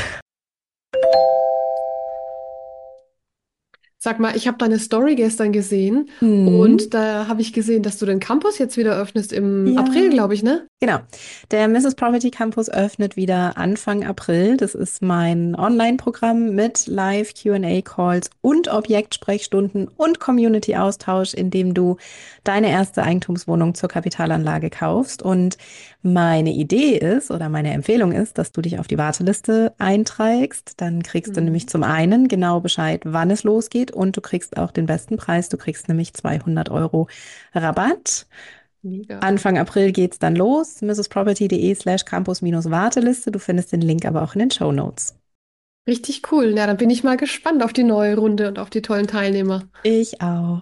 Sag mal, ich habe deine Story gestern gesehen Mhm. und da habe ich gesehen, dass du den Campus jetzt wieder öffnest im April, Ja. glaube ich, ne? Genau. Der Mrs. Property Campus öffnet wieder Anfang April. Das ist mein Online-Programm mit Live-Q&A-Calls und Objektsprechstunden und Community-Austausch, in dem du deine erste Eigentumswohnung zur Kapitalanlage kaufst. Und meine Idee ist oder meine Empfehlung ist, dass du dich auf die Warteliste einträgst. Dann kriegst du nämlich Mhm. zum einen genau Bescheid, wann es losgeht und du kriegst auch den besten Preis. Du kriegst nämlich 200 € Rabatt. Mega. Anfang April geht's dann los. mrsproperty.de/campus-Warteliste. Du findest den Link aber auch in den Show Notes. Richtig cool. Ja, dann bin ich mal gespannt auf die neue Runde und auf die tollen Teilnehmer. Ich auch.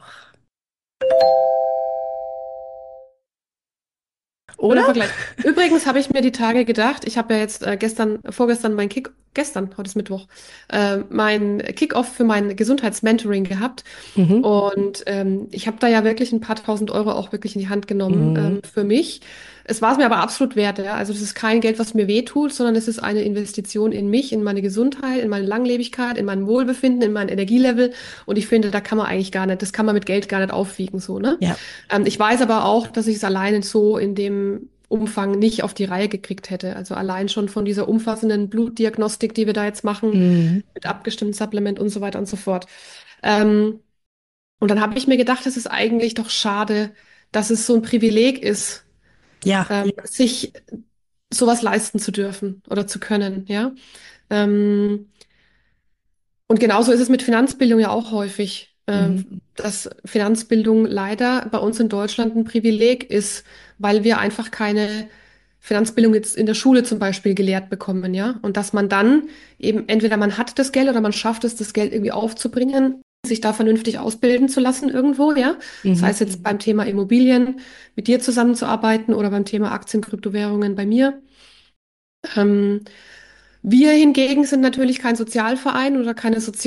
Oder? Schöner Vergleich. Übrigens habe ich mir die Tage gedacht, ich habe ja jetzt vorgestern heute ist Mittwoch, mein Kick-Off für mein Gesundheitsmentoring gehabt. Mhm. Und ich habe da ja wirklich ein paar tausend Euro auch wirklich in die Hand genommen Mhm. für mich. Es war es mir aber absolut wert, ja. Also das ist kein Geld, was mir wehtut, sondern es ist eine Investition in mich, in meine Gesundheit, in meine Langlebigkeit, in mein Wohlbefinden, in mein Energielevel. Und ich finde, da kann man eigentlich gar nicht, das kann man mit Geld gar nicht aufwiegen, so, ne? Ja. Ich weiß aber auch, dass ich es alleine so in dem Umfang nicht auf die Reihe gekriegt hätte. Also allein schon von dieser umfassenden Blutdiagnostik, die wir da jetzt machen, Mhm. mit abgestimmtem Supplement und so weiter und so fort. Ähm, und dann habe ich mir gedacht, es ist eigentlich doch schade, dass es so ein Privileg ist, Ja. sich sowas leisten zu dürfen oder zu können, ja. Ähm, und genauso ist es mit Finanzbildung ja auch häufig, Mhm. dass Finanzbildung leider bei uns in Deutschland ein Privileg ist, weil wir einfach keine Finanzbildung jetzt in der Schule zum Beispiel gelehrt bekommen, ja. Und dass man dann eben entweder man hat das Geld oder man schafft es, das Geld irgendwie aufzubringen, sich da vernünftig ausbilden zu lassen irgendwo, ja. Das Mhm. heißt jetzt beim Thema Immobilien mit dir zusammenzuarbeiten oder beim Thema Aktien, Kryptowährungen bei mir. Ähm, Wir hingegen sind natürlich kein Sozialverein oder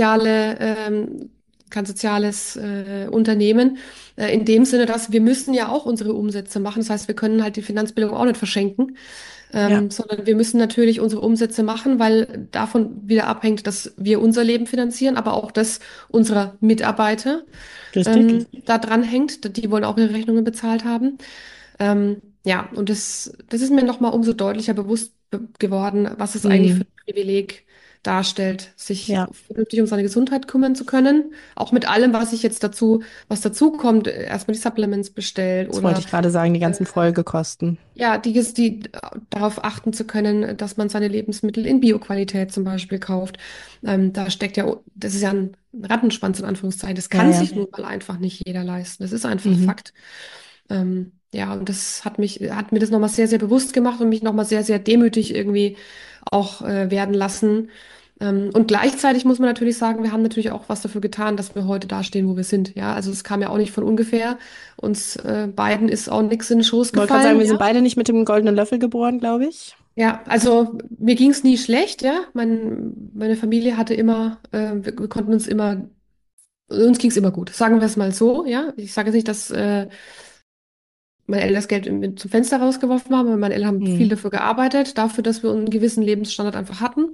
kein soziales Unternehmen, in dem Sinne, dass wir müssen ja auch unsere Umsätze machen. Das heißt, wir können halt die Finanzbildung auch nicht verschenken, Ja. sondern wir müssen natürlich unsere Umsätze machen, weil davon wieder abhängt, dass wir unser Leben finanzieren, aber auch das unserer Mitarbeiter Richtig. da dran hängt. Die wollen auch ihre Rechnungen bezahlt haben. Ja, und das ist mir nochmal umso deutlicher bewusst geworden, was es eigentlich für Mhm. ein Privileg darstellt, sich Ja. vernünftig um seine Gesundheit kümmern zu können. Auch mit allem, was dazu kommt, erstmal die Supplements bestellt Das wollte oder ich gerade sagen, die ganzen Folgekosten. ja, darauf achten zu können, dass man seine Lebensmittel in Bioqualität zum Beispiel kauft. Da steckt ja, das ist ja ein Rattenschwanz in Anführungszeichen. Das Ja, kann ja. sich nun mal einfach nicht jeder leisten. Das ist einfach Mhm. Fakt. Ja, und das hat mir das nochmal sehr, sehr bewusst gemacht und mich nochmal sehr, sehr demütig irgendwie auch werden lassen. Und gleichzeitig muss man natürlich sagen, wir haben natürlich auch was dafür getan, dass wir heute dastehen, wo wir sind. Ja, also es kam ja auch nicht von ungefähr. Uns beiden ist auch nichts in den Schoß Ich wollte gerade sagen, gefallen. wir sind Ja, beide nicht mit dem goldenen Löffel geboren, glaube ich. ja, also mir ging es nie schlecht. Ja, meine Familie hatte immer, wir konnten uns ging es immer gut. Sagen wir es mal so. Ja, ich sage jetzt nicht, dass meine Eltern das Geld zum Fenster rausgeworfen haben, aber meine Eltern haben viel Mhm. dafür gearbeitet, dafür, dass wir einen gewissen Lebensstandard einfach hatten.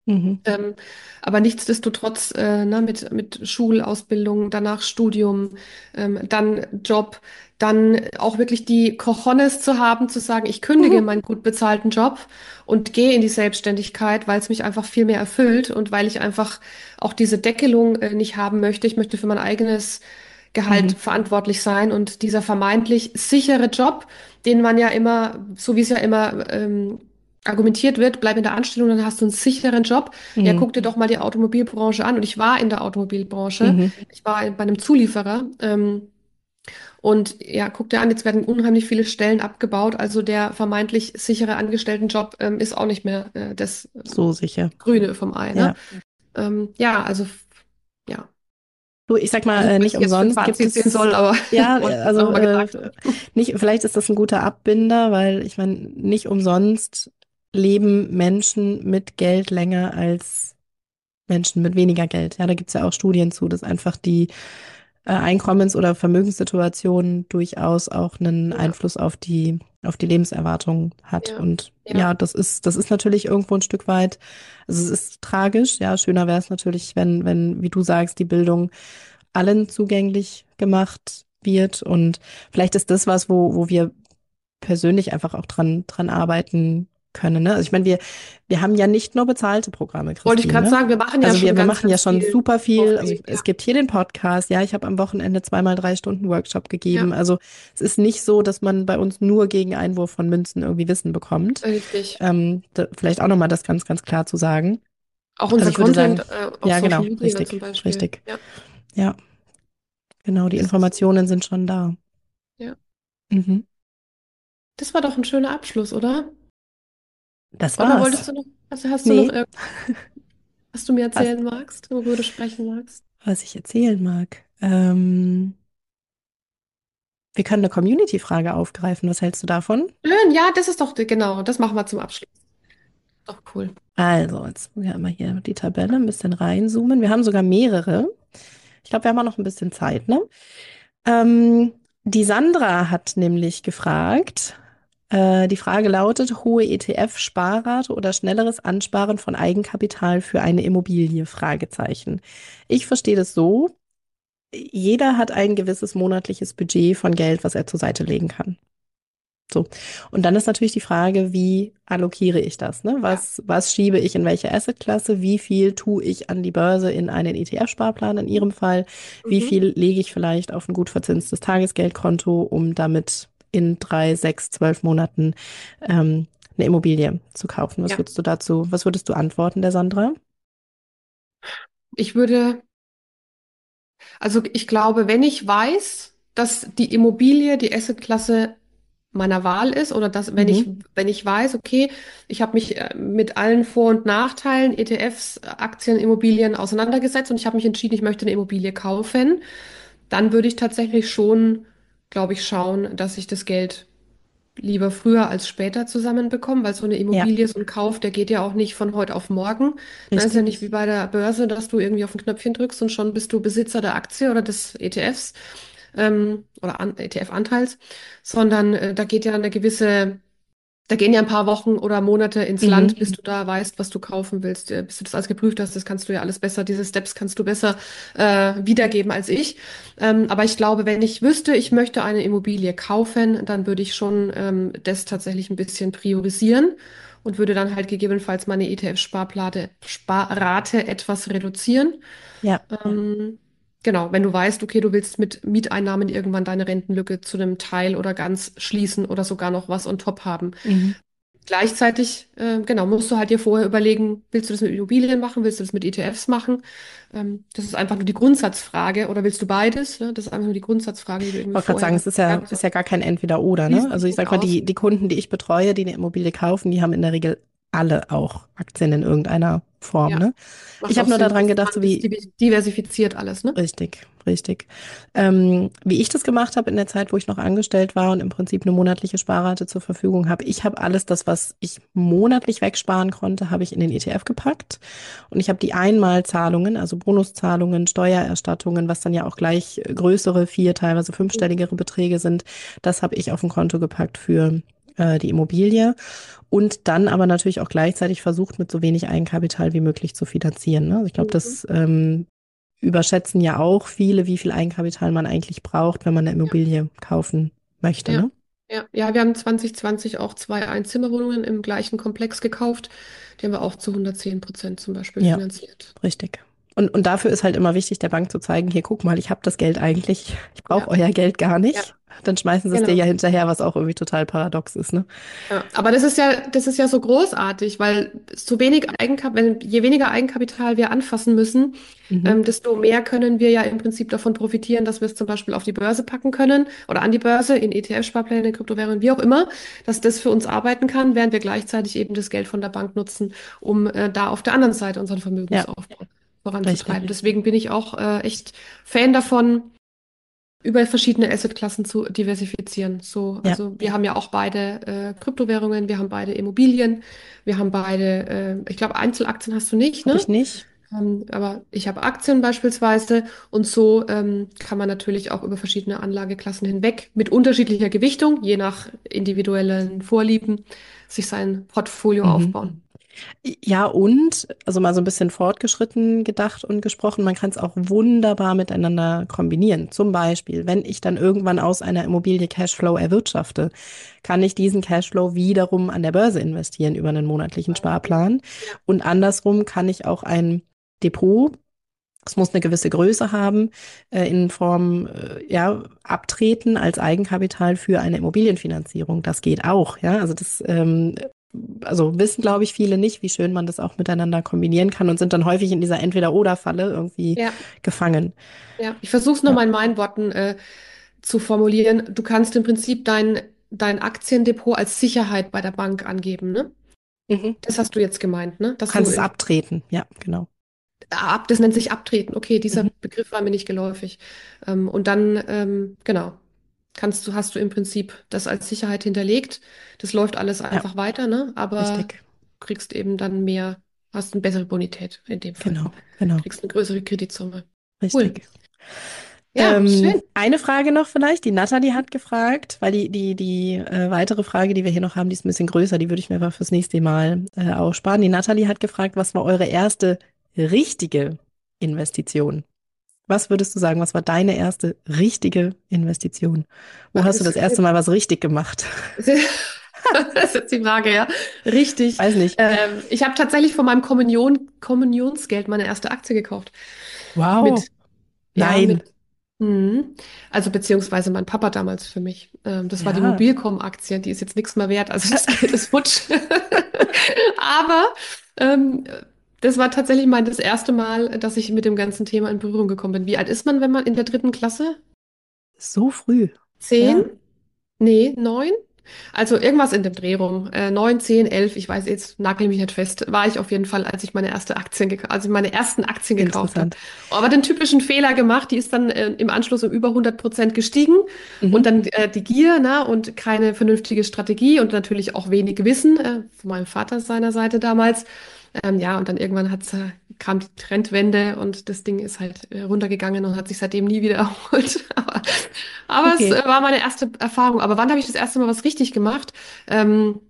Mhm. Ähm, aber nichtsdestotrotz, ne, mit Schulausbildung, danach Studium, dann Job, dann auch wirklich die Cojones zu haben, zu sagen, ich kündige meinen gut bezahlten Job und gehe in die Selbstständigkeit, weil es mich einfach viel mehr erfüllt und weil ich einfach auch diese Deckelung, nicht haben möchte. Ich möchte für mein eigenes Gehalt Mhm. verantwortlich sein und dieser vermeintlich sichere Job, den man ja immer, so wie es ja immer, argumentiert wird, bleib in der Anstellung, dann hast du einen sicheren Job. Ja, Mhm. guck dir doch mal die Automobilbranche an. Und ich war in der Automobilbranche. Mhm. Ich war bei einem Zulieferer. Und ja, guck dir an, jetzt werden unheimlich viele Stellen abgebaut. Also der vermeintlich sichere Angestelltenjob, ist auch nicht mehr, das So sicher. Grüne vom Ei, ne? Ja. Ja, also ja, Du, ich sag ich weiß mal, nicht, was nicht ich jetzt für ein umsonst gibt Fazit ziehen es, soll, aber ja, wollte ich jetzt also auch mal gesagt haben. nicht, vielleicht ist das ein guter Abbinder, weil ich meine, nicht umsonst leben Menschen mit Geld länger als Menschen mit weniger Geld. Ja, da gibt's ja auch Studien zu, dass einfach die Einkommens- oder Vermögenssituation durchaus auch einen Ja, Einfluss auf die Lebenserwartung hat. ja, Und ja, ja, das ist natürlich irgendwo ein Stück weit, also es ist tragisch, ja, schöner wäre es natürlich, wenn, wie du sagst, die Bildung allen zugänglich gemacht wird. Und vielleicht ist das was, wo wir persönlich einfach auch dran arbeiten können. Ne? Also ich meine, wir haben ja nicht nur bezahlte Programme, wollte ich Christine. gerade Ne? sagen, wir machen ja Also schon wir ganz, machen ja ganz schon viel super viel. Also Vorweg. es Ja, gibt hier den Podcast. Ja, ich habe am Wochenende zweimal 3 Stunden Workshop gegeben. ja, Also es ist nicht so, dass man bei uns nur gegen Einwurf von Münzen irgendwie Wissen bekommt. richtig. Vielleicht auch nochmal das ganz, ganz klar zu sagen. Auch Also unser ich würde Content, sagen, auf ja, Social genau, Media zum richtig, Beispiel. richtig. Ja, Ja, genau, die das ist, Informationen sind schon da. ja. Mhm. Das war doch ein schöner Abschluss, oder? Das Oder war's. wolltest du noch, also hast du noch Nee, irgendwas, was du mir was, erzählen magst, worüber du sprechen magst? was ich erzählen mag. Wir können eine Community-Frage aufgreifen. Was hältst du davon? Schön, ja, das ist doch, genau, das machen wir zum Abschluss. Doch cool. Also, jetzt muss ich mal hier die Tabelle ein bisschen reinzoomen. Wir haben sogar mehrere. Ich glaube, wir haben auch noch ein bisschen Zeit, ne? Ähm, die Sandra hat nämlich gefragt, die Frage lautet, hohe ETF-Sparrate oder schnelleres Ansparen von Eigenkapital für eine Immobilie? Fragezeichen. Ich verstehe das so, jeder hat ein gewisses monatliches Budget von Geld, was er zur Seite legen kann. So. Und dann ist natürlich die Frage, wie allokiere ich das? Ne? Ja. Was schiebe ich in welche Assetklasse? Wie viel tue ich an die Börse in einen ETF-Sparplan in Ihrem Fall? Wie Mhm. viel lege ich vielleicht auf ein gut verzinstes Tagesgeldkonto, um damit in 3, 6, 12 Monaten eine Immobilie zu kaufen? Ja. Was würdest du antworten, der Sandra? Ich würde, also ich glaube, wenn ich weiß, dass die Immobilie die Assetklasse meiner Wahl ist oder dass, Mhm. wenn ich weiß, okay, ich habe mich, mit allen Vor- und Nachteilen, ETFs, Aktien, Immobilien auseinandergesetzt und ich habe mich entschieden, ich möchte eine Immobilie kaufen, dann würde ich tatsächlich schon, glaube ich, schauen, dass ich das Geld lieber früher als später zusammenbekommen, weil so eine Ja, Immobilie, so ein Kauf, der geht ja auch nicht von heute auf morgen. Das ist ja richtig. nicht wie bei der Börse, dass du irgendwie auf ein Knöpfchen drückst und schon bist du Besitzer der Aktie oder des ETFs, oder ETF-Anteils, sondern, da geht ja eine gewisse, da gehen ja ein paar Wochen oder Monate ins Mhm. Land, bis du da weißt, was du kaufen willst, bis du das alles geprüft hast. Das kannst du ja alles besser, diese Steps kannst du besser, wiedergeben als ich. Aber ich glaube, wenn ich wüsste, ich möchte eine Immobilie kaufen, dann würde ich schon, das tatsächlich ein bisschen priorisieren und würde dann halt gegebenenfalls meine Sparrate etwas reduzieren. Ja. Genau, wenn du weißt, okay, du willst mit Mieteinnahmen irgendwann deine Rentenlücke zu einem Teil oder ganz schließen oder sogar noch was on top haben. Mhm. Gleichzeitig, genau, musst du halt dir vorher überlegen, willst du das mit Immobilien machen, willst du das mit ETFs machen? Das ist einfach nur die Grundsatzfrage. Oder willst du beides? Ne? Das ist einfach nur die Grundsatzfrage, die du Ich irgendwie wollte gerade vorher sagen, ganz klären ist ja solltest. gar kein Entweder-Oder, Wie ne? sieht Also ich gut sag mal, aus? die Kunden, die ich betreue, die eine Immobilie kaufen, die haben in der Regel alle auch Aktien in irgendeiner Form, Ja, ne? Ich macht auch habe nur Sinn, daran dass gedacht, man so das wie, diversifiziert alles, ne? richtig, richtig. Wie ich das gemacht habe in der Zeit, wo ich noch angestellt war und im Prinzip eine monatliche Sparrate zur Verfügung habe. Ich habe alles das, was ich monatlich wegsparen konnte, habe ich in den ETF gepackt. Und ich habe die Einmalzahlungen, also Bonuszahlungen, Steuererstattungen, was dann ja auch gleich größere, teilweise fünfstelligere Beträge sind, das habe ich auf ein Konto gepackt für die Immobilie und dann aber natürlich auch gleichzeitig versucht, mit so wenig Eigenkapital wie möglich zu finanzieren. Ne? Also ich glaube, Mhm. das überschätzen ja auch viele, wie viel Eigenkapital man eigentlich braucht, wenn man eine Ja, Immobilie kaufen möchte. ja, Ne? ja. Ja, wir haben 2020 auch zwei Einzimmerwohnungen im gleichen Komplex gekauft. Die haben wir auch zu 110% zum Beispiel Ja, finanziert. richtig. Und dafür ist halt immer wichtig, der Bank zu zeigen, hier, guck mal, ich habe das Geld eigentlich, ich brauche Ja, euer Geld gar ja, nicht. Dann schmeißen sie es dir genau. ja hinterher, was auch irgendwie total paradox ist, ne? Ja, aber das ist ja so großartig, weil so wenig je weniger Eigenkapital wir anfassen müssen, Mhm. desto mehr können wir ja im Prinzip davon profitieren, dass wir es zum Beispiel auf die Börse packen können oder an die Börse, in ETF-Sparpläne, Kryptowährungen, wie auch immer, dass das für uns arbeiten kann, während wir gleichzeitig eben das Geld von der Bank nutzen, um da auf der anderen Seite unseren Ja, Vermögensaufbau voranzutreiben. richtig. Deswegen bin ich auch echt Fan davon, über verschiedene Assetklassen zu diversifizieren. So, Ja, also wir haben ja auch beide Kryptowährungen, wir haben beide Immobilien, wir haben beide, ich glaube, Einzelaktien hast du nicht, habe ne? ich nicht. Aber ich habe Aktien beispielsweise und so kann man natürlich auch über verschiedene Anlageklassen hinweg mit unterschiedlicher Gewichtung, je nach individuellen Vorlieben, sich sein Portfolio Mhm. aufbauen. Ja, und, also mal so ein bisschen fortgeschritten gedacht und gesprochen, man kann es auch wunderbar miteinander kombinieren. Zum Beispiel, wenn ich dann irgendwann aus einer Immobilie Cashflow erwirtschafte, kann ich diesen Cashflow wiederum an der Börse investieren über einen monatlichen Sparplan. Ja, Und andersrum kann ich auch ein Depot, es muss eine gewisse Größe haben, in Form, ja, abtreten als Eigenkapital für eine Immobilienfinanzierung. Das geht auch, ja. Also wissen, glaube ich, viele nicht, wie schön man das auch miteinander kombinieren kann und sind dann häufig in dieser Entweder-oder-Falle irgendwie ja, gefangen. ja. Ich versuche es Ja. nochmal in meinen Worten zu formulieren. Du kannst im Prinzip dein Aktiendepot als Sicherheit bei der Bank angeben, ne? Mhm. Das hast du jetzt gemeint, ne? Du Dass du kannst es abtreten. Ja, genau. das nennt sich Abtreten. Okay, dieser Mhm. Begriff war mir nicht geläufig. Und dann, genau, hast du im Prinzip das als Sicherheit hinterlegt. Das läuft alles Ja, einfach weiter, ne? Aber richtig. du kriegst eben dann mehr, hast eine bessere Bonität in dem Fall. Genau, genau. Kriegst eine größere Kreditsumme. Cool. Richtig. Ja, schön. Eine Frage noch vielleicht. Die Nathalie hat gefragt, weil die weitere Frage, die wir hier noch haben, die ist ein bisschen größer, die würde ich mir aber fürs nächste Mal aussparen. Die Nathalie hat gefragt, was war eure erste richtige Investition? Was würdest du sagen, was war deine erste richtige Investition? Wo hast du Das das erste Mal was richtig gemacht? das ist jetzt die Frage, ja. Richtig. Weiß nicht. Ich habe tatsächlich von meinem Kommunionsgeld meine erste Aktie gekauft. Wow. Mit, ja, Nein. mit, mhm. Also beziehungsweise mein Papa damals für mich. Das war die Ja. Mobilcom-Aktie, die ist jetzt nichts mehr wert, also das Geld ist futsch. Aber ähm, das war tatsächlich das erste Mal, dass ich mit dem ganzen Thema in Berührung gekommen bin. Wie alt ist man, wenn man in der dritten Klasse? So früh. 10? Ja. Nee, 9? Also irgendwas in dem Dreh rum. 9, 10, 11, ich weiß jetzt, nagel mich nicht fest, war ich auf jeden Fall, als ich also meine ersten Aktien gekauft habe. Interessant. Aber den typischen Fehler gemacht, die ist dann im Anschluss um über 100% gestiegen und Mhm. dann die Gier, ne, und keine vernünftige Strategie und natürlich auch wenig Wissen von meinem Vater seiner Seite damals. Ja, und dann irgendwann kam die Trendwende und das Ding ist halt runtergegangen und hat sich seitdem nie wieder erholt. Aber es Okay. war meine erste Erfahrung. Aber wann habe ich das erste Mal was richtig gemacht? Ähm,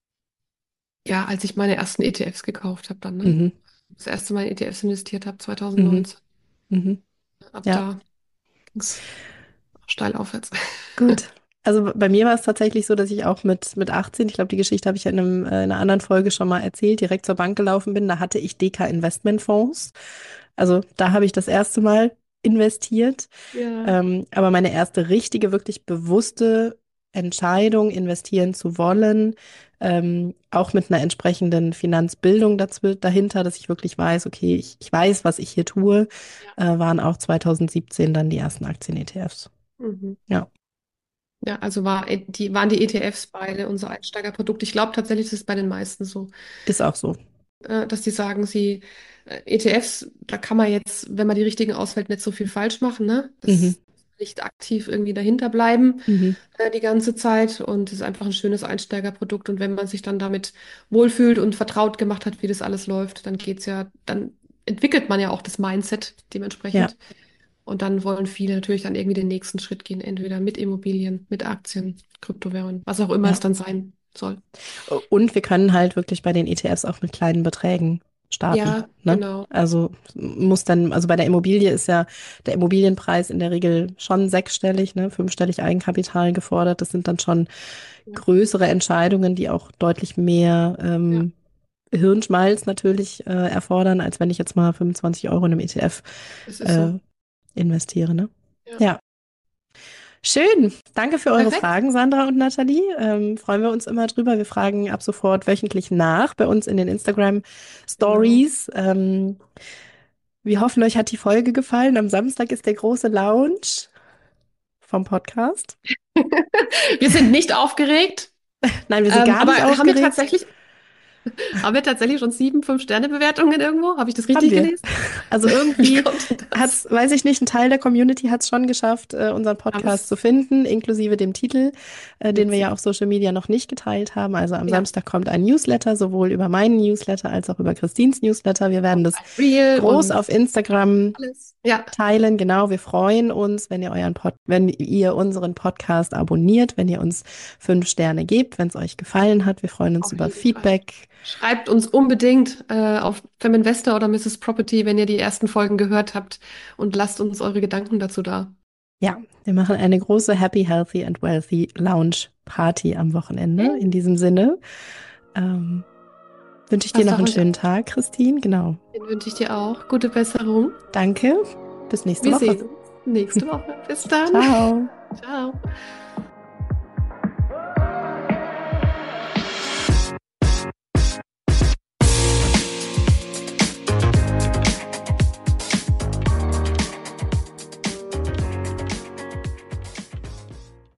ja, als ich meine ersten ETFs gekauft habe dann, ne? Mhm. Das erste Mal in ETFs investiert habe, Mhm. 2019. Mhm. Ab Ja. da ging es steil aufwärts. Gut. Also bei mir war es tatsächlich so, dass ich auch mit 18, ich glaube, die Geschichte habe ich ja in einer anderen Folge schon mal erzählt, direkt zur Bank gelaufen bin. Da hatte ich DK Investmentfonds. Also da habe ich das erste Mal investiert. Ja, Aber meine erste richtige, wirklich bewusste Entscheidung, investieren zu wollen, auch mit einer entsprechenden Finanzbildung dahinter, dass ich wirklich weiß, okay, ich weiß, was ich hier tue, ja. waren auch 2017 dann die ersten Aktien-ETFs. Mhm. Ja, Ja, also waren die ETFs beide unser Einsteigerprodukt. Ich glaube tatsächlich, das ist bei den meisten so. ist auch so. Dass die sagen, ETFs, da kann man jetzt, wenn man die richtigen auswählt, nicht so viel falsch machen, ne? Mhm. Das nicht aktiv irgendwie dahinter bleiben Mhm. die ganze Zeit und es ist einfach ein schönes Einsteigerprodukt und wenn man sich dann damit wohlfühlt und vertraut gemacht hat, wie das alles läuft, dann entwickelt man ja auch das Mindset Ja, dementsprechend und dann wollen viele natürlich dann irgendwie den nächsten Schritt gehen, entweder mit Immobilien, mit Aktien, Kryptowährungen, was auch immer es ja, dann sein soll. Und wir können halt wirklich bei den ETFs auch mit kleinen Beträgen starten. Ja, Ne? genau. Also also bei der Immobilie ist ja der Immobilienpreis in der Regel schon sechsstellig, ne? Fünfstellig Eigenkapital gefordert. Das sind dann schon Ja, größere Entscheidungen, die auch deutlich mehr ja, Hirnschmalz natürlich erfordern, als wenn ich jetzt mal 25 € in einem ETF es ist äh, so. investiere. Ne? Ja. Ja. Schön. Danke für eure Perfekt. Fragen, Sandra und Nathalie. Freuen wir uns immer drüber. Wir fragen ab sofort wöchentlich nach bei uns in den Instagram Genau. Stories. Wir hoffen, euch hat die Folge gefallen. Am Samstag ist der große Launch vom Podcast. Wir sind nicht aufgeregt, Nein, wir sind gar aber nicht haben wir aufgeregt. tatsächlich, haben wir tatsächlich schon 7 5-Sterne-Bewertungen irgendwo? Habe ich das Haben richtig wir. gelesen? Also Wie irgendwie kommt denn das? hat's, weiß ich nicht, ein Teil der Community hat es schon geschafft, unseren Aber Podcast zu es finden, inklusive dem Titel, ist den wir ja witzig. auf Social Media noch nicht geteilt haben. Also am Ja. Samstag kommt ein Newsletter, sowohl über meinen Newsletter als auch über Christines Newsletter. Wir werden Und das ein Reel groß und auf Instagram alles. Ja. teilen. Genau, wir freuen uns, wenn ihr unseren Podcast abonniert, wenn ihr uns 5 Sterne gebt, wenn es euch gefallen hat. Wir freuen uns Auf über jeden Fall. Feedback. Schreibt uns unbedingt auf Feminvestor oder Mrs. Property, wenn ihr die ersten Folgen gehört habt und lasst uns eure Gedanken dazu da. Ja, wir machen eine große Happy, Healthy and Wealthy Lounge Party am Wochenende. In diesem Sinne ähm, wünsche ich dir Passt noch auf einen euch schönen auf. Tag, Christine. Genau. Den wünsche ich dir auch. Gute Besserung. Danke. Bis nächste Wir Woche. sehen uns nächste Woche. Bis dann. Ciao. Ciao.